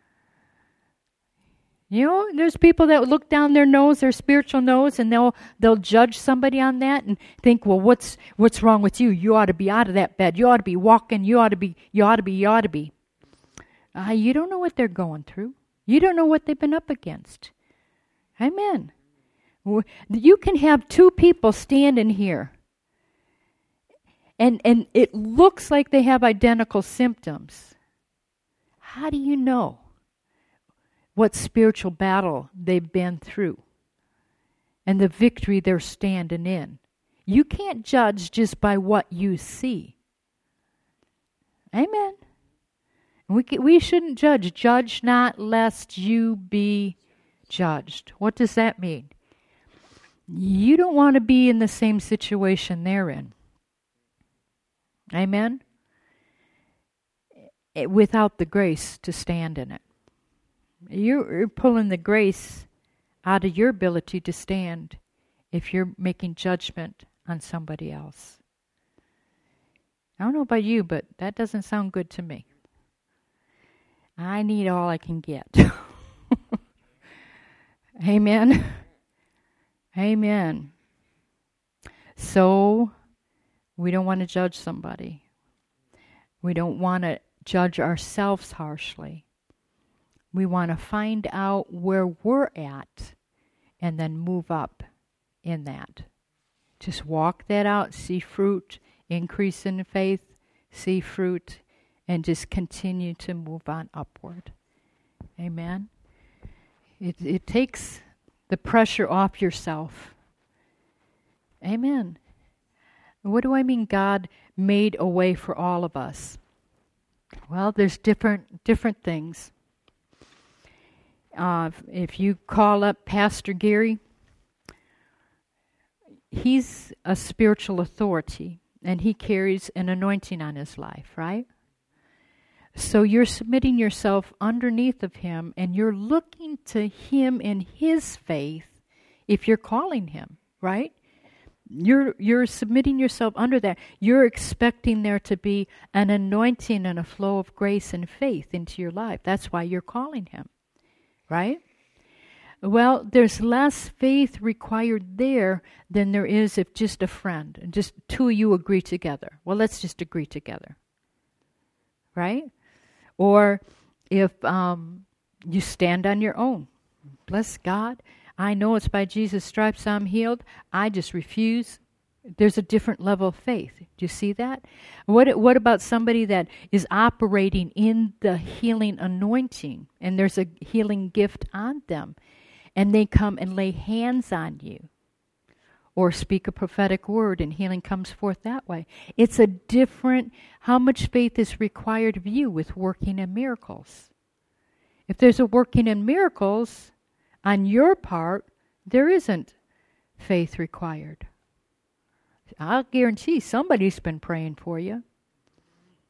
You know, there's people that look down their nose, their spiritual nose, and they'll they'll judge somebody on that and think, well, what's what's wrong with you? You ought to be out of that bed. You ought to be walking. You ought to be. You ought to be. You ought to be. Uh, you don't know what they're going through. You don't know what they've been up against. Amen. You can have two people standing here, and and it looks like they have identical symptoms. How do you know what spiritual battle they've been through and the victory they're standing in? You can't judge just by what you see. Amen. We can, we shouldn't judge. Judge not lest you be judged. What does that mean? You don't want to be in the same situation they're in. Amen? Without the grace to stand in it. You're pulling the grace out of your ability to stand if you're making judgment on somebody else. I don't know about you, but that doesn't sound good to me. I need all I can get. Amen? Amen. So, we don't want to judge somebody. We don't want to judge ourselves harshly. We want to find out where we're at and then move up in that. Just walk that out, see fruit, increase in faith, see fruit, and just continue to move on upward. Amen. It it takes the pressure off yourself. Amen. What do I mean God made a way for all of us? Well, there's different different things. Uh, if you call up Pastor Gary, he's a spiritual authority, and he carries an anointing on his life, right? So you're submitting yourself underneath of him, and you're looking to him in his faith if you're calling him, right? You're you're submitting yourself under that. You're expecting there to be an anointing and a flow of grace and faith into your life. That's why you're calling him, right? Well, there's less faith required there than there is if just a friend, and just two of you agree together. Well, let's just agree together, right? Or if um, you stand on your own. Bless God. I know it's by Jesus' stripes I'm healed. I just refuse. There's a different level of faith. Do you see that? What What about somebody that is operating in the healing anointing, and there's a healing gift on them, and they come and lay hands on you, or speak a prophetic word, and healing comes forth that way? It's a different, how much faith is required of you with working in miracles? If there's a working in miracles on your part, there isn't faith required. I'll guarantee somebody's been praying for you.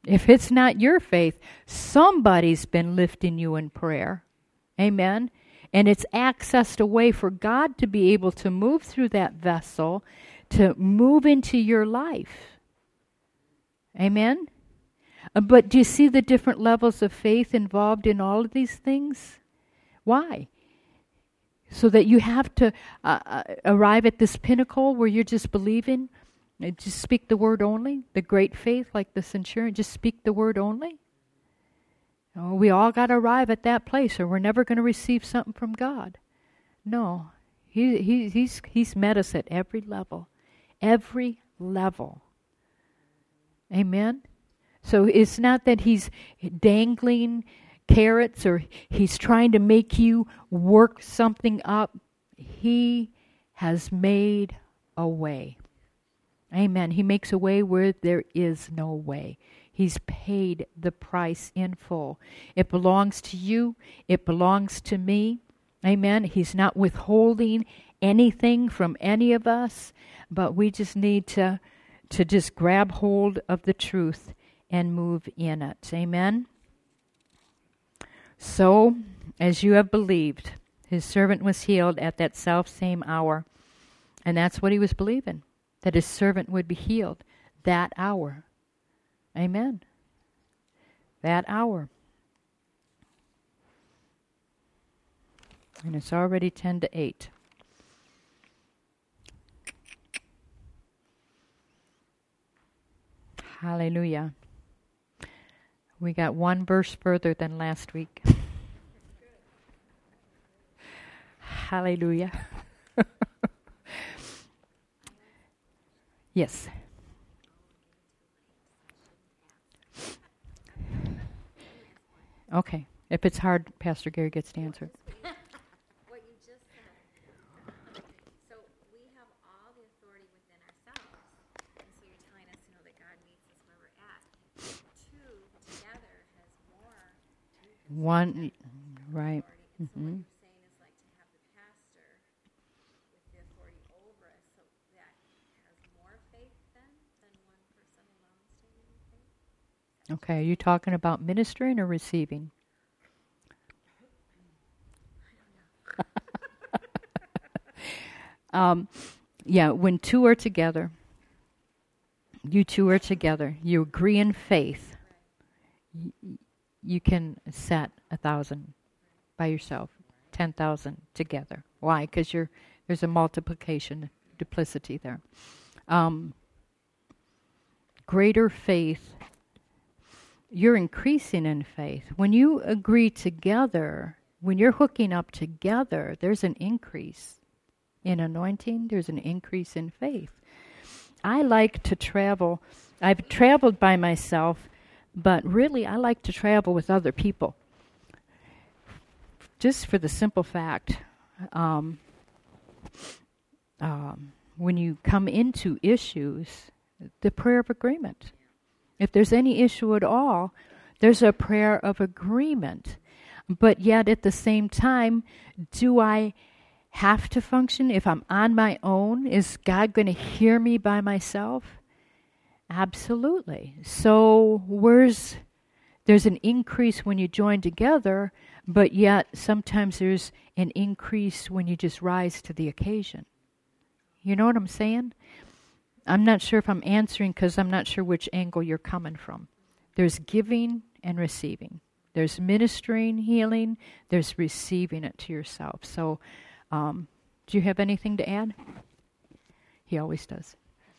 If it's not your faith, somebody's been lifting you in prayer. Amen? And it's accessed a way for God to be able to move through that vessel, to move into your life. Amen? Uh, But do you see the different levels of faith involved in all of these things? Why? So that you have to uh, uh, arrive at this pinnacle where you're just believing, uh, just speak the word only, the great faith like the centurion, just speak the word only. Oh, we all got to arrive at that place or we're never going to receive something from God. No, he, he, he's, he's met us at every level, every level. Amen? So it's not that he's dangling carrots or he's trying to make you work something up. He has made a way. Amen. He makes a way where there is no way. He's paid the price in full. It belongs to you. It belongs to me. Amen. He's not withholding anything from any of us, but we just need to, to just grab hold of the truth and move in it. Amen. So, as you have believed, his servant was healed at that self same hour. And that's what he was believing, that his servant would be healed that hour. Amen. That hour. And it's already ten to eight. Hallelujah. We got one verse further than last week. Hallelujah. Yes. Okay. If it's hard, Pastor Gary gets to answer. What you just said. So we have all the authority within ourselves. And so you're telling us, you know, that God meets us where we're at. Two together has more. One, right. And so Mm-hmm. what you're saying is like to have the pastor with the authority over us, so that has more faith then than one person alone standing in faith? Okay, are you talking about ministering or receiving? um, yeah, when two are together, you two are together, you agree in faith, y- you can set a thousand by yourself, ten thousand together. Why? Because you're there's a multiplication, duplicity there. Um, greater faith. You're increasing in faith. When you agree together, when you're hooking up together, there's an increase in anointing. There's an increase in faith. I like to travel. I've traveled by myself, but really I like to travel with other people. Just for the simple fact, um, um, when you come into issues, the prayer of agreement. If there's any issue at all, there's a prayer of agreement. But yet at the same time, do I have to function if I'm on my own? Is God going to hear me by myself? Absolutely. So where's there's an increase when you join together, but yet sometimes there's an increase when you just rise to the occasion. You know what I'm saying? I'm not sure if I'm answering because I'm not sure which angle you're coming from. There's giving and receiving. There's ministering, healing. There's receiving it to yourself. So, um, do you have anything to add? He always does.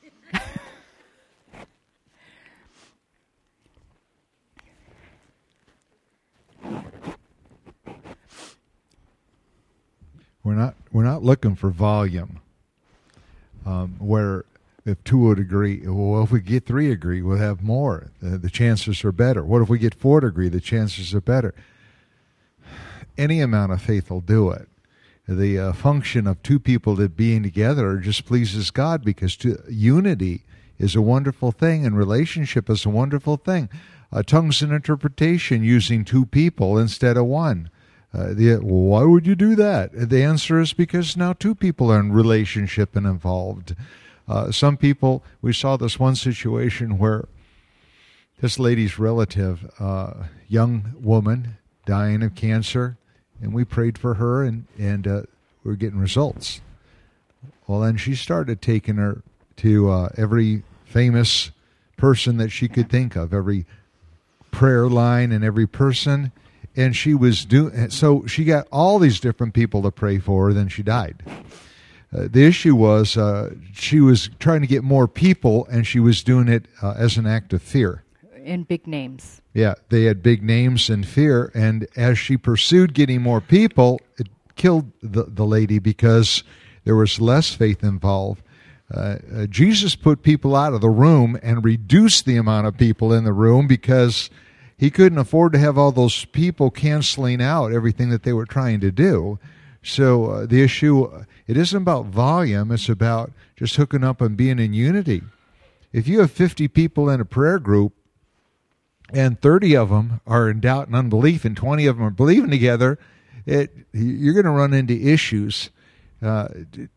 We're not we're not looking for volume. Um, where if two would agree, well, if we get three agree, we'll have more. The, the chances are better. What if we get four to agree? The chances are better. Any amount of faith will do it. The uh, function of two people that being together just pleases God, because to, unity is a wonderful thing, and relationship is a wonderful thing. Uh, tongues and interpretation using two people instead of one. Uh, the, well, why would you do that? The answer is because now two people are in relationship and involved. Uh, some people, we saw this one situation where this lady's relative, uh, young woman dying of cancer, and we prayed for her, and, and uh, we were getting results. Well, then she started taking her to uh, every famous person that she could think of, every prayer line and every person, and she was doing, so she got all these different people to pray for her, then she died. Uh, the issue was uh, she was trying to get more people, and she was doing it uh, as an act of fear. In big names. Yeah, they had big names and fear, and as she pursued getting more people, it killed the, the lady because there was less faith involved. Uh, uh, Jesus put people out of the room and reduced the amount of people in the room because he couldn't afford to have all those people canceling out everything that they were trying to do. So uh, the issue, it isn't about volume, it's about just hooking up and being in unity. If you have fifty people in a prayer group, and thirty of them are in doubt and unbelief, and twenty of them are believing together, it, you're going to run into issues. Uh,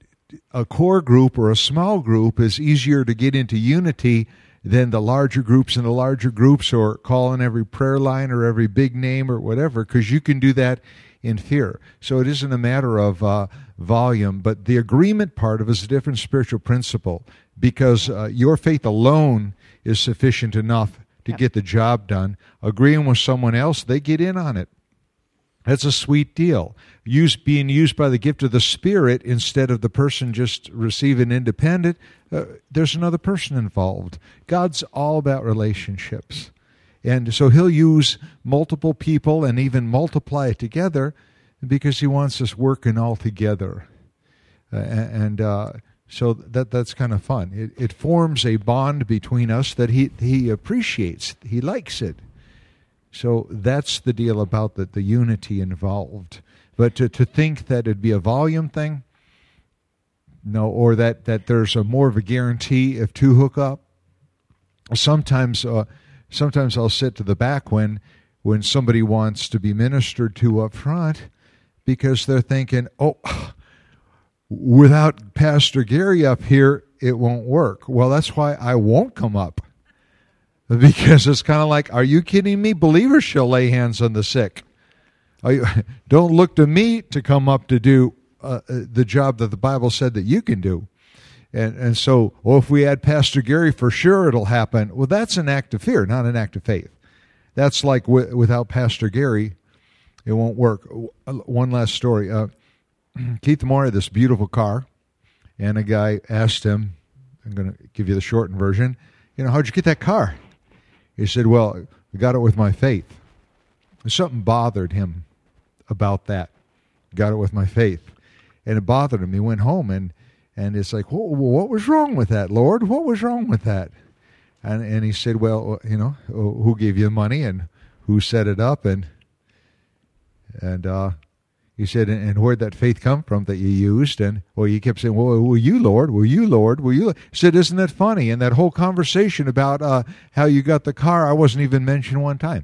a core group or a small group is easier to get into unity than the larger groups and the larger groups, or calling every prayer line or every big name or whatever, because you can do that in fear. So it isn't a matter of uh, volume, but the agreement part of it is a different spiritual principle, because uh, your faith alone is sufficient enough to get the job done. Agreeing with someone else, they get in on it. That's a sweet deal. Use, being used by the gift of the Spirit instead of the person just receiving independent, uh, there's another person involved. God's all about relationships. And so he'll use multiple people and even multiply it together because he wants us working all together. Uh, and uh, so that that's kind of fun. It, it forms a bond between us that he, he appreciates. He likes it. So that's the deal about the, the unity involved. But to, to think that it'd be a volume thing, no, or that, that there's a more of a guarantee if two hook up. Sometimes uh, sometimes I'll sit to the back when when somebody wants to be ministered to up front because they're thinking, oh, without Pastor Gary up here, it won't work. Well, that's why I won't come up. Because it's kind of like, are you kidding me? Believers shall lay hands on the sick. Are you, don't look to me to come up to do uh, the job that the Bible said that you can do. And and so, well, if we add Pastor Gary, for sure it'll happen. Well, that's an act of fear, not an act of faith. That's like w- without Pastor Gary, it won't work. One last story. Uh, Keith Moore had this beautiful car, and a guy asked him, I'm going to give you the shortened version, you know, how'd you get that car? He said, well, I got it with my faith. Something bothered him about that. Got it with my faith. And it bothered him. He went home, and, and it's like, well, what was wrong with that, Lord? What was wrong with that? And and he said, well, you know, who gave you the money and who set it up? And and uh, he said, and where'd that faith come from that you used? And, well, he kept saying, well, will you, Lord? Will you, Lord? Will you? He said, isn't that funny? And that whole conversation about uh, how you got the car, I wasn't even mentioned one time.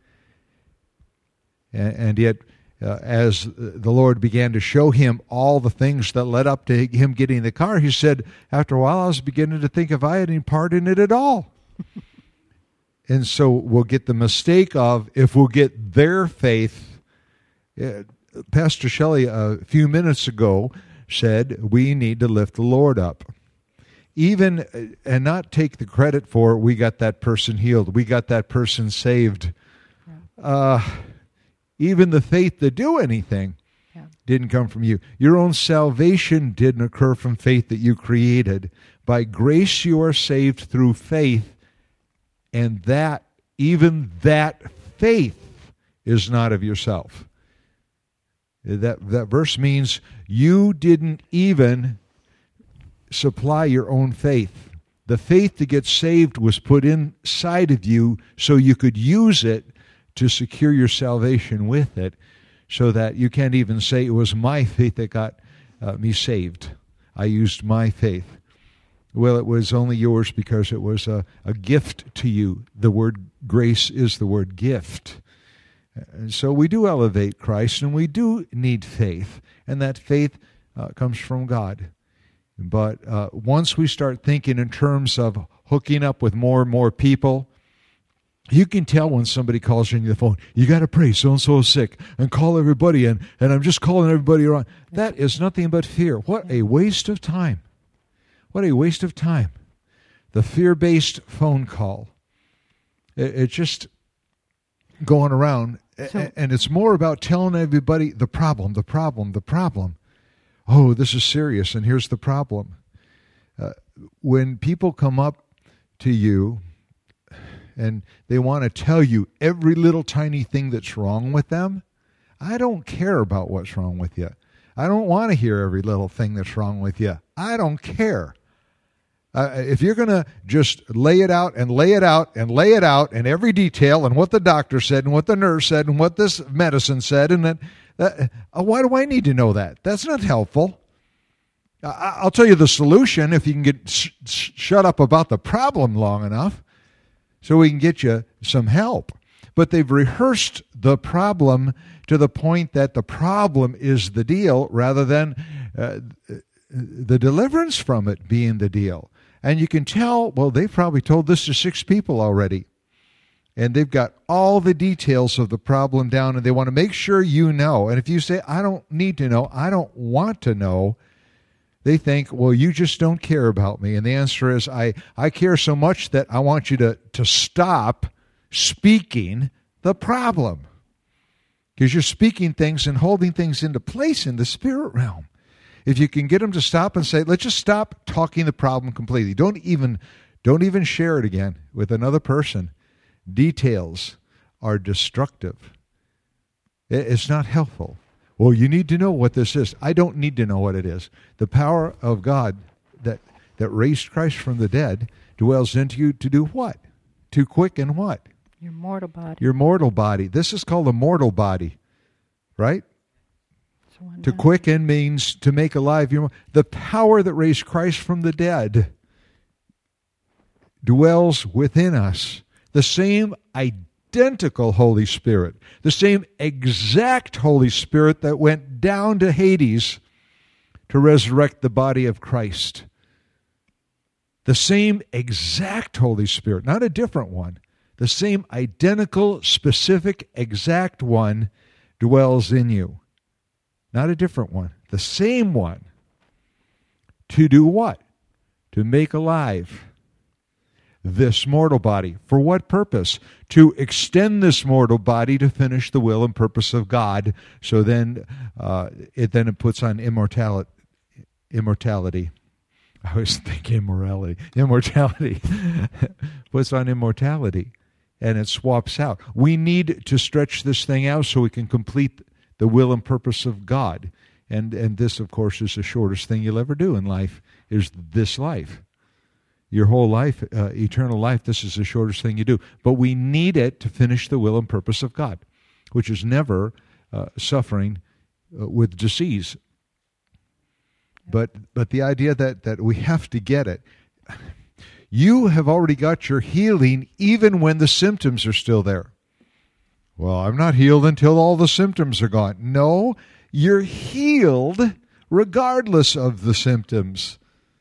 And, and yet, uh, as the Lord began to show him all the things that led up to him getting the car, he said, after a while, I was beginning to think if I had any part in it at all. And so we'll get the mistake of, if we'll get their faith, uh, Pastor Shelley a few minutes ago said we need to lift the Lord up. Even, and not take the credit for we got that person healed, we got that person saved. Yeah. Uh, even the faith to do anything yeah. didn't come from you. Your own salvation didn't occur from faith that you created. By grace you are saved through faith, and that, even that faith is not of yourself. That that verse means you didn't even supply your own faith. The faith to get saved was put inside of you so you could use it to secure your salvation with it, so that you can't even say it was my faith that got uh, me saved. I used my faith. Well, it was only yours because it was a, a gift to you. The word grace is the word gift. And so we do elevate Christ, and we do need faith, and that faith uh, comes from God. But uh, once we start thinking in terms of hooking up with more and more people, You can tell when somebody calls you on the phone, you got to pray, so-and-so is sick, and call everybody, and, and I'm just calling everybody around. That is nothing but fear. What a waste of time. What a waste of time. The fear-based phone call. It, it's just going around, so, and it's more about telling everybody the problem, the problem, the problem. Oh, this is serious, and here's the problem. Uh, when people come up to you and they want to tell you every little tiny thing that's wrong with them, I don't care about what's wrong with you. I don't want to hear every little thing that's wrong with you. I don't care. Uh, if you're going to just lay it out and lay it out and lay it out in every detail and what the doctor said and what the nurse said and what this medicine said, and that, that uh, why do I need to know that? That's not helpful. Uh, I'll tell you the solution if you can get sh- sh- shut up about the problem long enough so we can get you some help. But they've rehearsed the problem to the point that the problem is the deal rather than uh, the deliverance from it being the deal. And you can tell, well, they've probably told this to six people already. And they've got all the details of the problem down, and they want to make sure you know. And if you say, I don't need to know, I don't want to know, they think, well, you just don't care about me. And the answer is, I, I care so much that I want you to, to stop speaking the problem. Because you're speaking things and holding things into place in the spirit realm. If you can get them to stop and say, let's just stop talking the problem completely. Don't even, don't even share it again with another person. Details are destructive. It's not helpful. Well, you need to know what this is. I don't need to know what it is. The power of God that, that raised Christ from the dead dwells into you to do what? To quicken what? Your mortal body. Your mortal body. This is called a mortal body, right? To quicken means to make alive. Your, the power that raised Christ from the dead dwells within us. The same identical Holy Spirit, the same exact Holy Spirit that went down to Hades to resurrect the body of Christ. The same exact Holy Spirit, not a different one. The same identical, specific, exact one dwells in you. Not a different one. The same one. To do what? To make alive this mortal body. For what purpose? To extend this mortal body to finish the will and purpose of God. So then uh, it then it puts on immortality. Immortality. I was thinking immorality. Immortality. Puts on immortality. And it swaps out. We need to stretch this thing out so we can complete the will and purpose of God. And and this, of course, is the shortest thing you'll ever do in life, is this life. Your whole life, uh, eternal life, this is the shortest thing you do. But we need it to finish the will and purpose of God, which is never uh, suffering uh, with disease. But but the idea that, that we have to get it. You have already got your healing even when the symptoms are still there. Well, I'm not healed until all the symptoms are gone. No, you're healed regardless of the symptoms.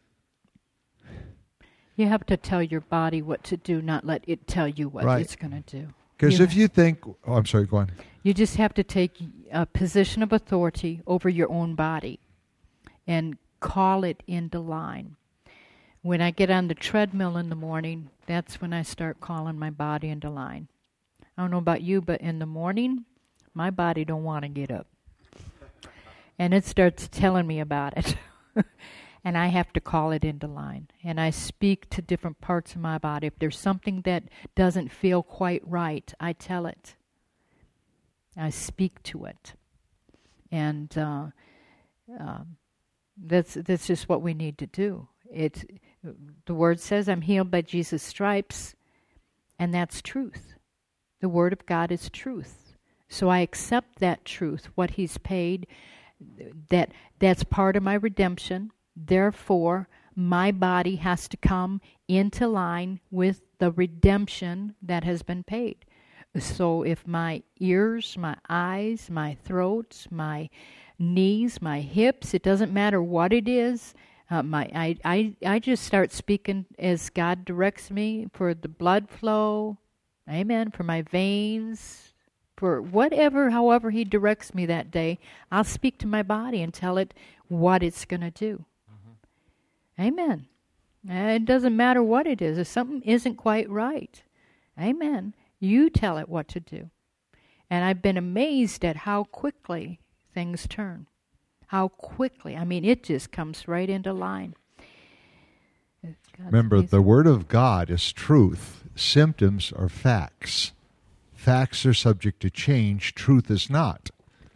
You have to tell your body what to do, not let it tell you what right. it's going to do. Because if you think... Oh, I'm sorry, go on. You just have to take a position of authority over your own body and call it into line. When I get on the treadmill in the morning, that's when I start calling my body into line. I don't know about you, but in the morning, my body don't want to get up. And it starts telling me about it. And I have to call it into line. And I speak to different parts of my body. If there's something that doesn't feel quite right, I tell it. I speak to it. And uh, uh, that's that's just what we need to do. It's, the Word says, I'm healed by Jesus' stripes, and that's truth. The Word of God is truth. So I accept that truth, what He's paid, that that's part of my redemption. Therefore, my body has to come into line with the redemption that has been paid. So if my ears, my eyes, my throat, my knees, my hips, it doesn't matter what it is, uh, my I, I, I just start speaking as God directs me for the blood flow, Amen. For my veins, for whatever, however he directs me that day, I'll speak to my body and tell it what it's going to do. Mm-hmm. Amen. It doesn't matter what it is. If something isn't quite right, amen, you tell it what to do. And I've been amazed at how quickly things turn. How quickly. I mean, it just comes right into line. God's Remember, amazing. the Word of God is truth. Symptoms are facts. Facts are subject to change. Truth is not.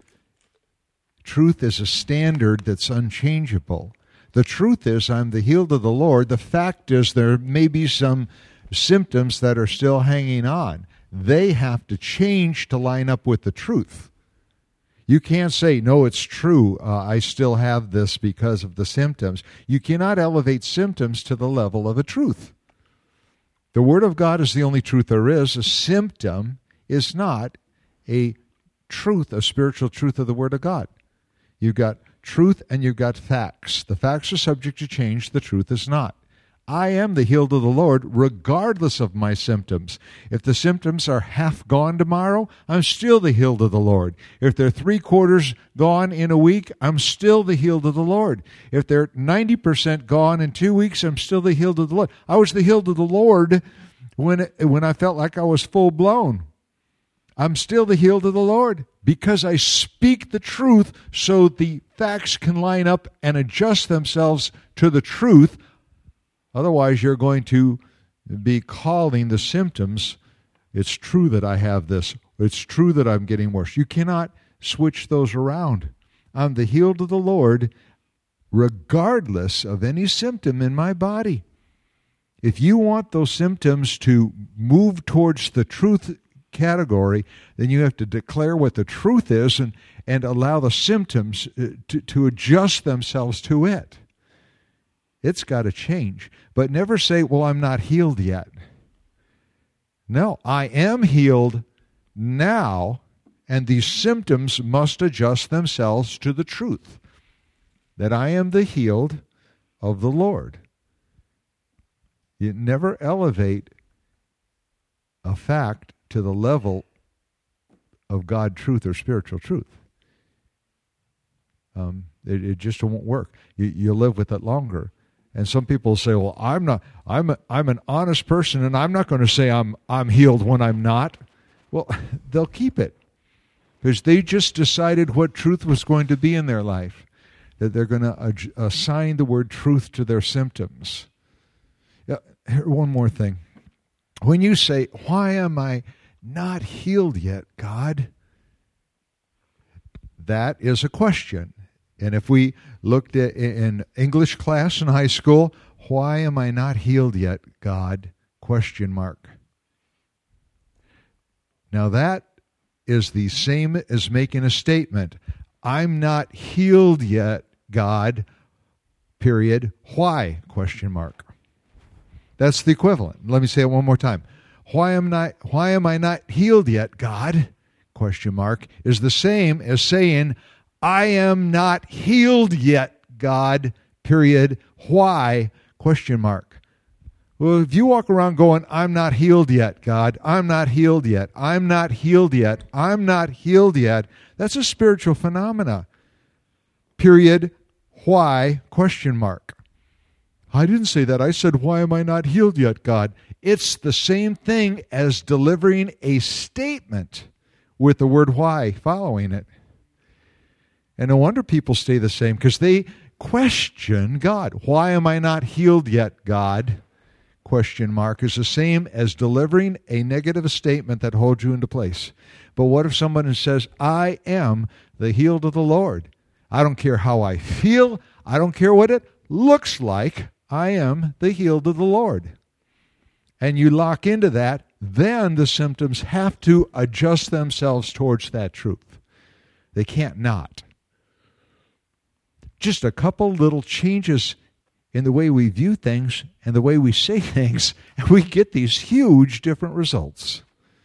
Truth is a standard that's unchangeable. The truth is, I'm the healed of the Lord. The fact is, there may be some symptoms that are still hanging on. They have to change to line up with the truth. You can't say, no, it's true, uh, I still have this because of the symptoms. You cannot elevate symptoms to the level of a truth. The Word of God is the only truth there is. A symptom is not a truth, a spiritual truth of the Word of God. You've got truth and you've got facts. The facts are subject to change. The truth is not. I am the healed of the Lord regardless of my symptoms. If the symptoms are half gone tomorrow, I'm still the healed of the Lord. If they're three quarters gone in a week, I'm still the healed of the Lord. If they're ninety percent gone in two weeks, I'm still the healed of the Lord. I was the healed of the Lord when, when I felt like I was full blown. I'm still the healed of the Lord because I speak the truth so the facts can line up and adjust themselves to the truth. Otherwise, you're going to be calling the symptoms, it's true that I have this, it's true that I'm getting worse. You cannot switch those around. I'm the healed of the Lord regardless of any symptom in my body. If you want those symptoms to move towards the truth category, then you have to declare what the truth is and, and allow the symptoms to, to adjust themselves to it. It's got to change. But never say, well, I'm not healed yet. No, I am healed now, and these symptoms must adjust themselves to the truth that I am the healed of the Lord. You never elevate a fact to the level of God truth or spiritual truth. Um, it, it just won't work. You, you live with it longer. And some people say, well, I'm not, I'm a, I'm an honest person, and I'm not going to say I'm I'm healed when I'm not. Well, they'll keep it because they just decided what truth was going to be in their life, that they're going to ad- assign the word truth to their symptoms. Yeah, here, one more thing. When you say, why am I not healed yet, God? That is a question. And if we looked at in English class in high school, why am I not healed yet, God? Question mark. Now that is the same as making a statement. I'm not healed yet, God, period. Why? Question mark. That's the equivalent. Let me say it one more time. Why am not why am I not healed yet, God? Question mark is the same as saying I am not healed yet, God, period. Why? Question mark. Well, if you walk around going, I'm not healed yet, God, I'm not healed yet, I'm not healed yet, I'm not healed yet, that's a spiritual phenomena. Period. Why? Question mark. I didn't say that. I said, why am I not healed yet, God? It's the same thing as delivering a statement with the word why following it. And no wonder people stay the same, because they question God. Why am I not healed yet, God? Question mark is the same as delivering a negative statement that holds you into place. But what if someone says, I am the healed of the Lord? I don't care how I feel. I don't care what it looks like. I am the healed of the Lord. And you lock into that, then the symptoms have to adjust themselves towards that truth. They can't not. Just a couple little changes in the way we view things and the way we say things, and we get these huge different results.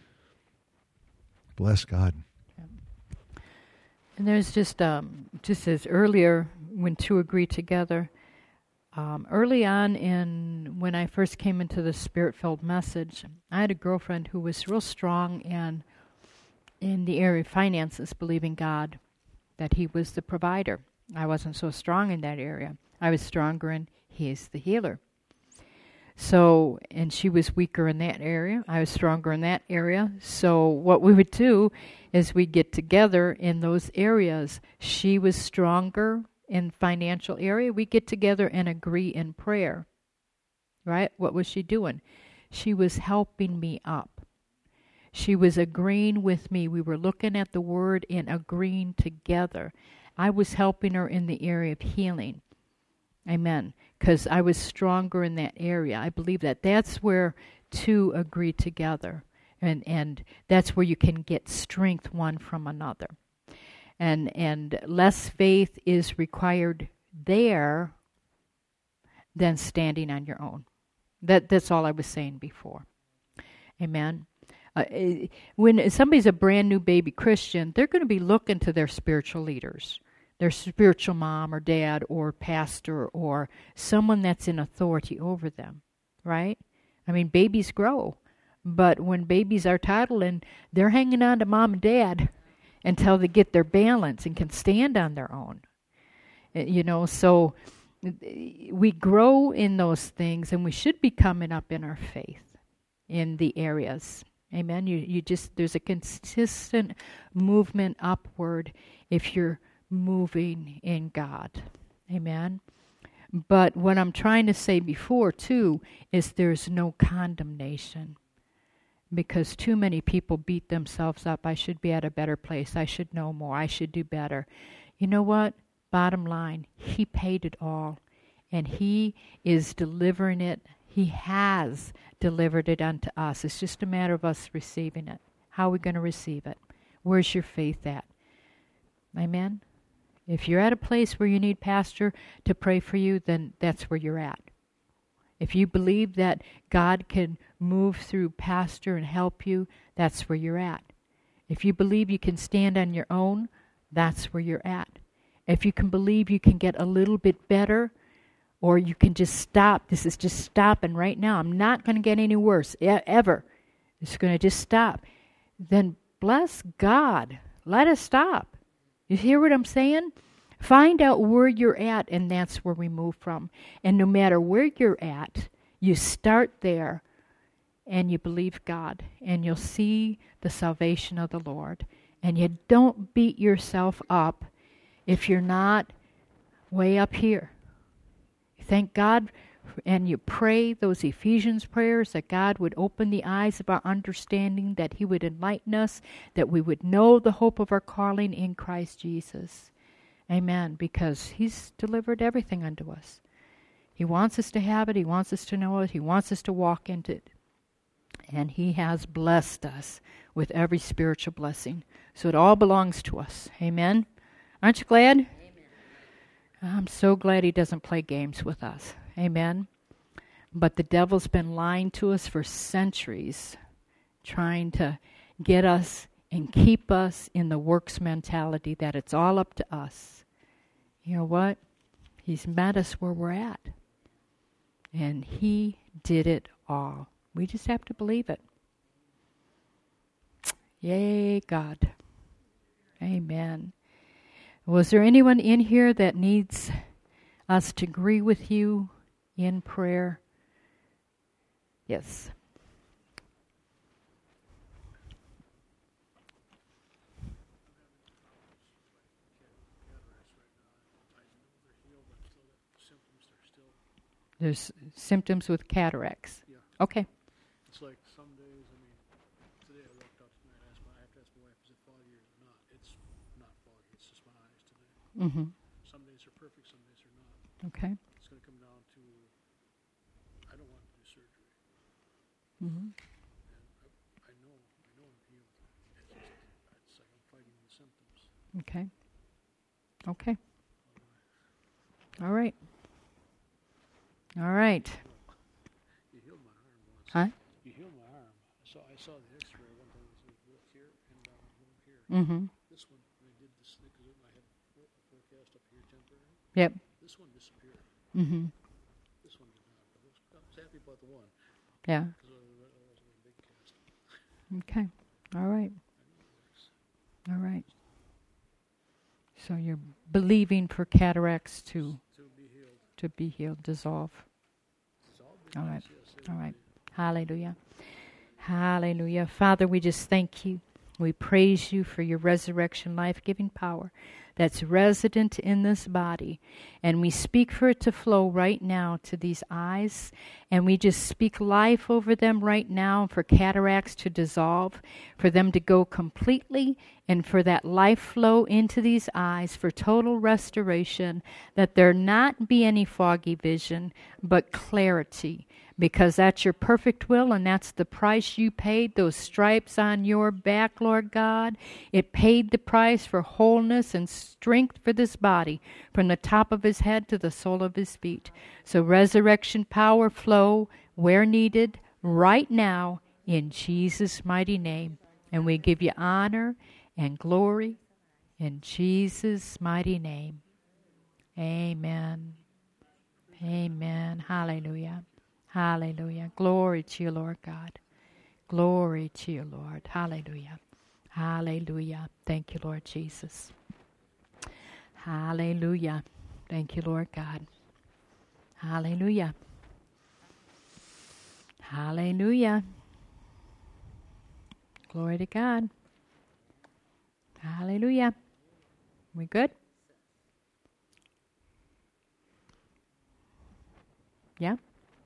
Bless God. And there's just, um, just as earlier, when two agree together, Um, early on in when I first came into the Spirit-filled message, I had a girlfriend who was real strong in in the area of finances, believing God that He was the provider. I wasn't so strong in that area. I was stronger in He is the healer. So, and she was weaker in that area. I was stronger in that area. So what we would do is we'd get together in those areas. She was stronger in financial area. We get together and agree in prayer. Right? What was she doing? She was helping me up. She was agreeing with me. We were looking at the Word and agreeing together. I was helping her in the area of healing. Amen. Because I was stronger in that area. I believe that. That's where two agree together. And and that's where you can get strength one from another. And and less faith is required there than standing on your own. That That's all I was saying before. Amen. Uh, when somebody's a brand new baby Christian, they're going to be looking to their spiritual leaders. Their spiritual mom or dad or pastor or someone that's in authority over them, right? I mean, babies grow, but when babies are toddling, they're hanging on to mom and dad until they get their balance and can stand on their own. You know, so we grow in those things, and we should be coming up in our faith in the areas. Amen. You you just there's a consistent movement upward if you're moving in God. Amen. But what I'm trying to say before, too, is there's no condemnation. Because too many people beat themselves up. I should be at a better place. I should know more. I should do better. You know what? Bottom line, He paid it all. And He is delivering it. He has delivered it unto us. It's just a matter of us receiving it. How are we going to receive it? Where's your faith at? Amen? If you're at a place where you need pastor to pray for you, then that's where you're at. If you believe that God can move through pastor and help you, that's where you're at. If you believe you can stand on your own, that's where you're at. If you can believe you can get a little bit better, or you can just stop, this is just stopping right now, I'm not going to get any worse, e- ever. It's going to just stop. Then bless God. Let us stop. You hear what I'm saying? Find out where you're at, and that's where we move from. And no matter where you're at, you start there, and you believe God, and you'll see the salvation of the Lord. And you don't beat yourself up if you're not way up here. Thank God, and you pray those Ephesians prayers that God would open the eyes of our understanding, that He would enlighten us, that we would know the hope of our calling in Christ Jesus. Amen. Because He's delivered everything unto us. He wants us to have it. He wants us to know it. He wants us to walk into it. And He has blessed us with every spiritual blessing. So it all belongs to us. Amen. Aren't you glad? Amen. I'm so glad He doesn't play games with us. Amen. But the devil's been lying to us for centuries, trying to get us and keep us in the works mentality that it's all up to us. You know what? He's met us where we're at. And He did it all. We just have to believe it. Yay, God. Amen. Was there anyone in here that needs us to agree with you in prayer? Yes. There's symptoms with cataracts. Yeah. Okay. It's like some days, I mean, today I woke up and I asked my, I have to ask my wife, is it foggy or not? It's not foggy, it's just my eyes today. Mm-hmm. Some days are perfect, some days are not. Okay. It's going to come down to, I don't want to do surgery. Mm-hmm. And I, I know, I know I'm healed. It's just, it's like I'm fighting the symptoms. Okay. Okay. All right. All right. You healed my arm once. Huh? You healed my arm. So I saw the X-ray. One thing was look here and down one here. Mm-hmm. This one, when I did this thing, because I had a forecast up here temporary. Yep. This one disappeared. Mm-hmm. Yeah. 'Cause I was in a big cast. Okay. All right. All right. So you're believing for cataracts to To be healed. to be healed, dissolve. Dissolve. All right. Yes, yes, All right. Hallelujah. Hallelujah. Father, we just thank you. We praise you for your resurrection, life-giving power that's resident in this body. And we speak for it to flow right now to these eyes. And we just speak life over them right now for cataracts to dissolve, for them to go completely, and for that life flow into these eyes for total restoration, that there not be any foggy vision, but clarity. Because that's your perfect will, and that's the price you paid, those stripes on your back, Lord God. It paid the price for wholeness and strength for this body, from the top of his head to the sole of his feet. So resurrection power flow where needed, right now, in Jesus' mighty name. And we give you honor and glory in Jesus' mighty name. Amen. Amen. Hallelujah. Hallelujah. Glory to you, Lord God. Glory to you, Lord. Hallelujah. Hallelujah. Thank you, Lord Jesus. Hallelujah. Thank you, Lord God. Hallelujah. Hallelujah. Glory to God. Hallelujah. We good? Yeah?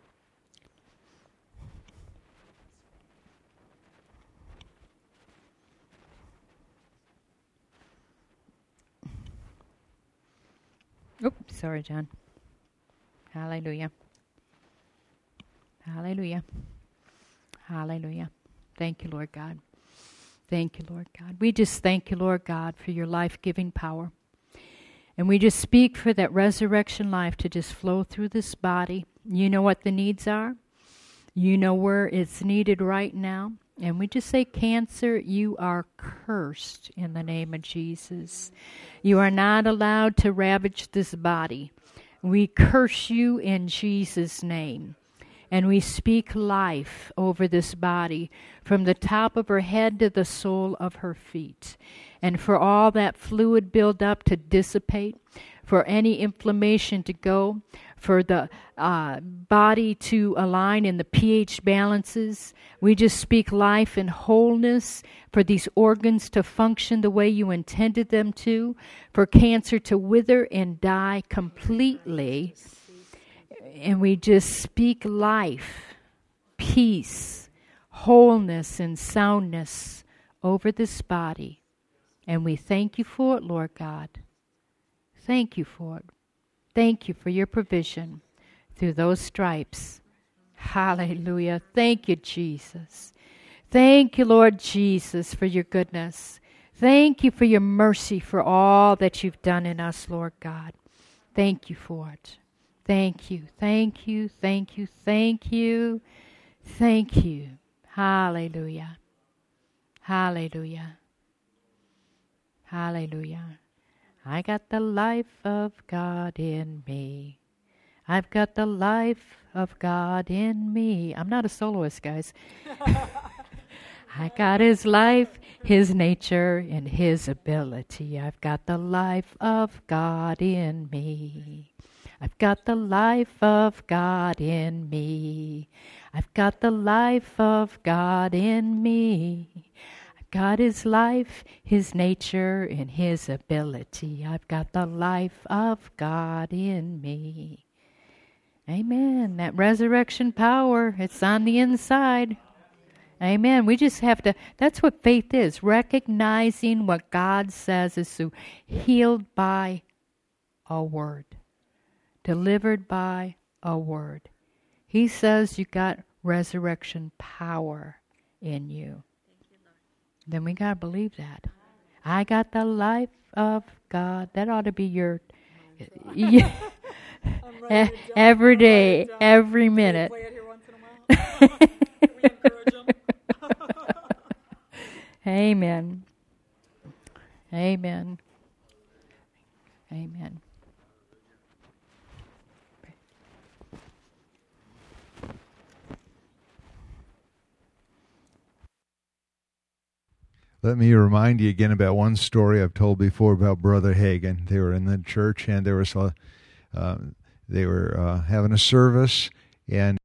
Oops, sorry, John. Hallelujah. Hallelujah. Hallelujah. Thank you, Lord God. Thank you, Lord God. We just thank you, Lord God, for your life-giving power. And we just speak for that resurrection life to just flow through this body. You know what the needs are. You know where it's needed right now. And we just say, cancer, you are cursed in the name of Jesus. You are not allowed to ravage this body. We curse you in Jesus' name. And we speak life over this body from the top of her head to the sole of her feet. And for all that fluid buildup to dissipate, for any inflammation to go, for the uh, body to align in the pH balances. We just speak life and wholeness for these organs to function the way you intended them to, for cancer to wither and die completely. And we just speak life, peace, wholeness, and soundness over this body. And we thank you for it, Lord God. Thank you for it. Thank you for your provision through those stripes. Hallelujah. Thank you, Jesus. Thank you, Lord Jesus, for your goodness. Thank you for your mercy for all that you've done in us, Lord God. Thank you for it. Thank you, thank you, thank you, thank you, thank you. Hallelujah. Hallelujah. Hallelujah. I got the life of God in me. I've got the life of God in me. I'm not a soloist, guys. I got his life, his nature, and his ability. I've got the life of God in me. I've got the life of God in me. I've got the life of God in me. I've got his life, his nature, and his ability. I've got the life of God in me. Amen. That resurrection power, it's on the inside. Amen. We just have to, that's what faith is, recognizing what God says is so healed by a word. Delivered by a word. He says you got resurrection power in you. Thank you, Lord. Then we got to believe that. I got the life of God. That ought to be your yeah, e- every day, every minute. Play it here once in a while. We encourage them. Amen. Amen. Amen. Let me remind you again about one story I've told before about Brother Hagin. They were in the church, and there was a, uh, they were uh, having a service, and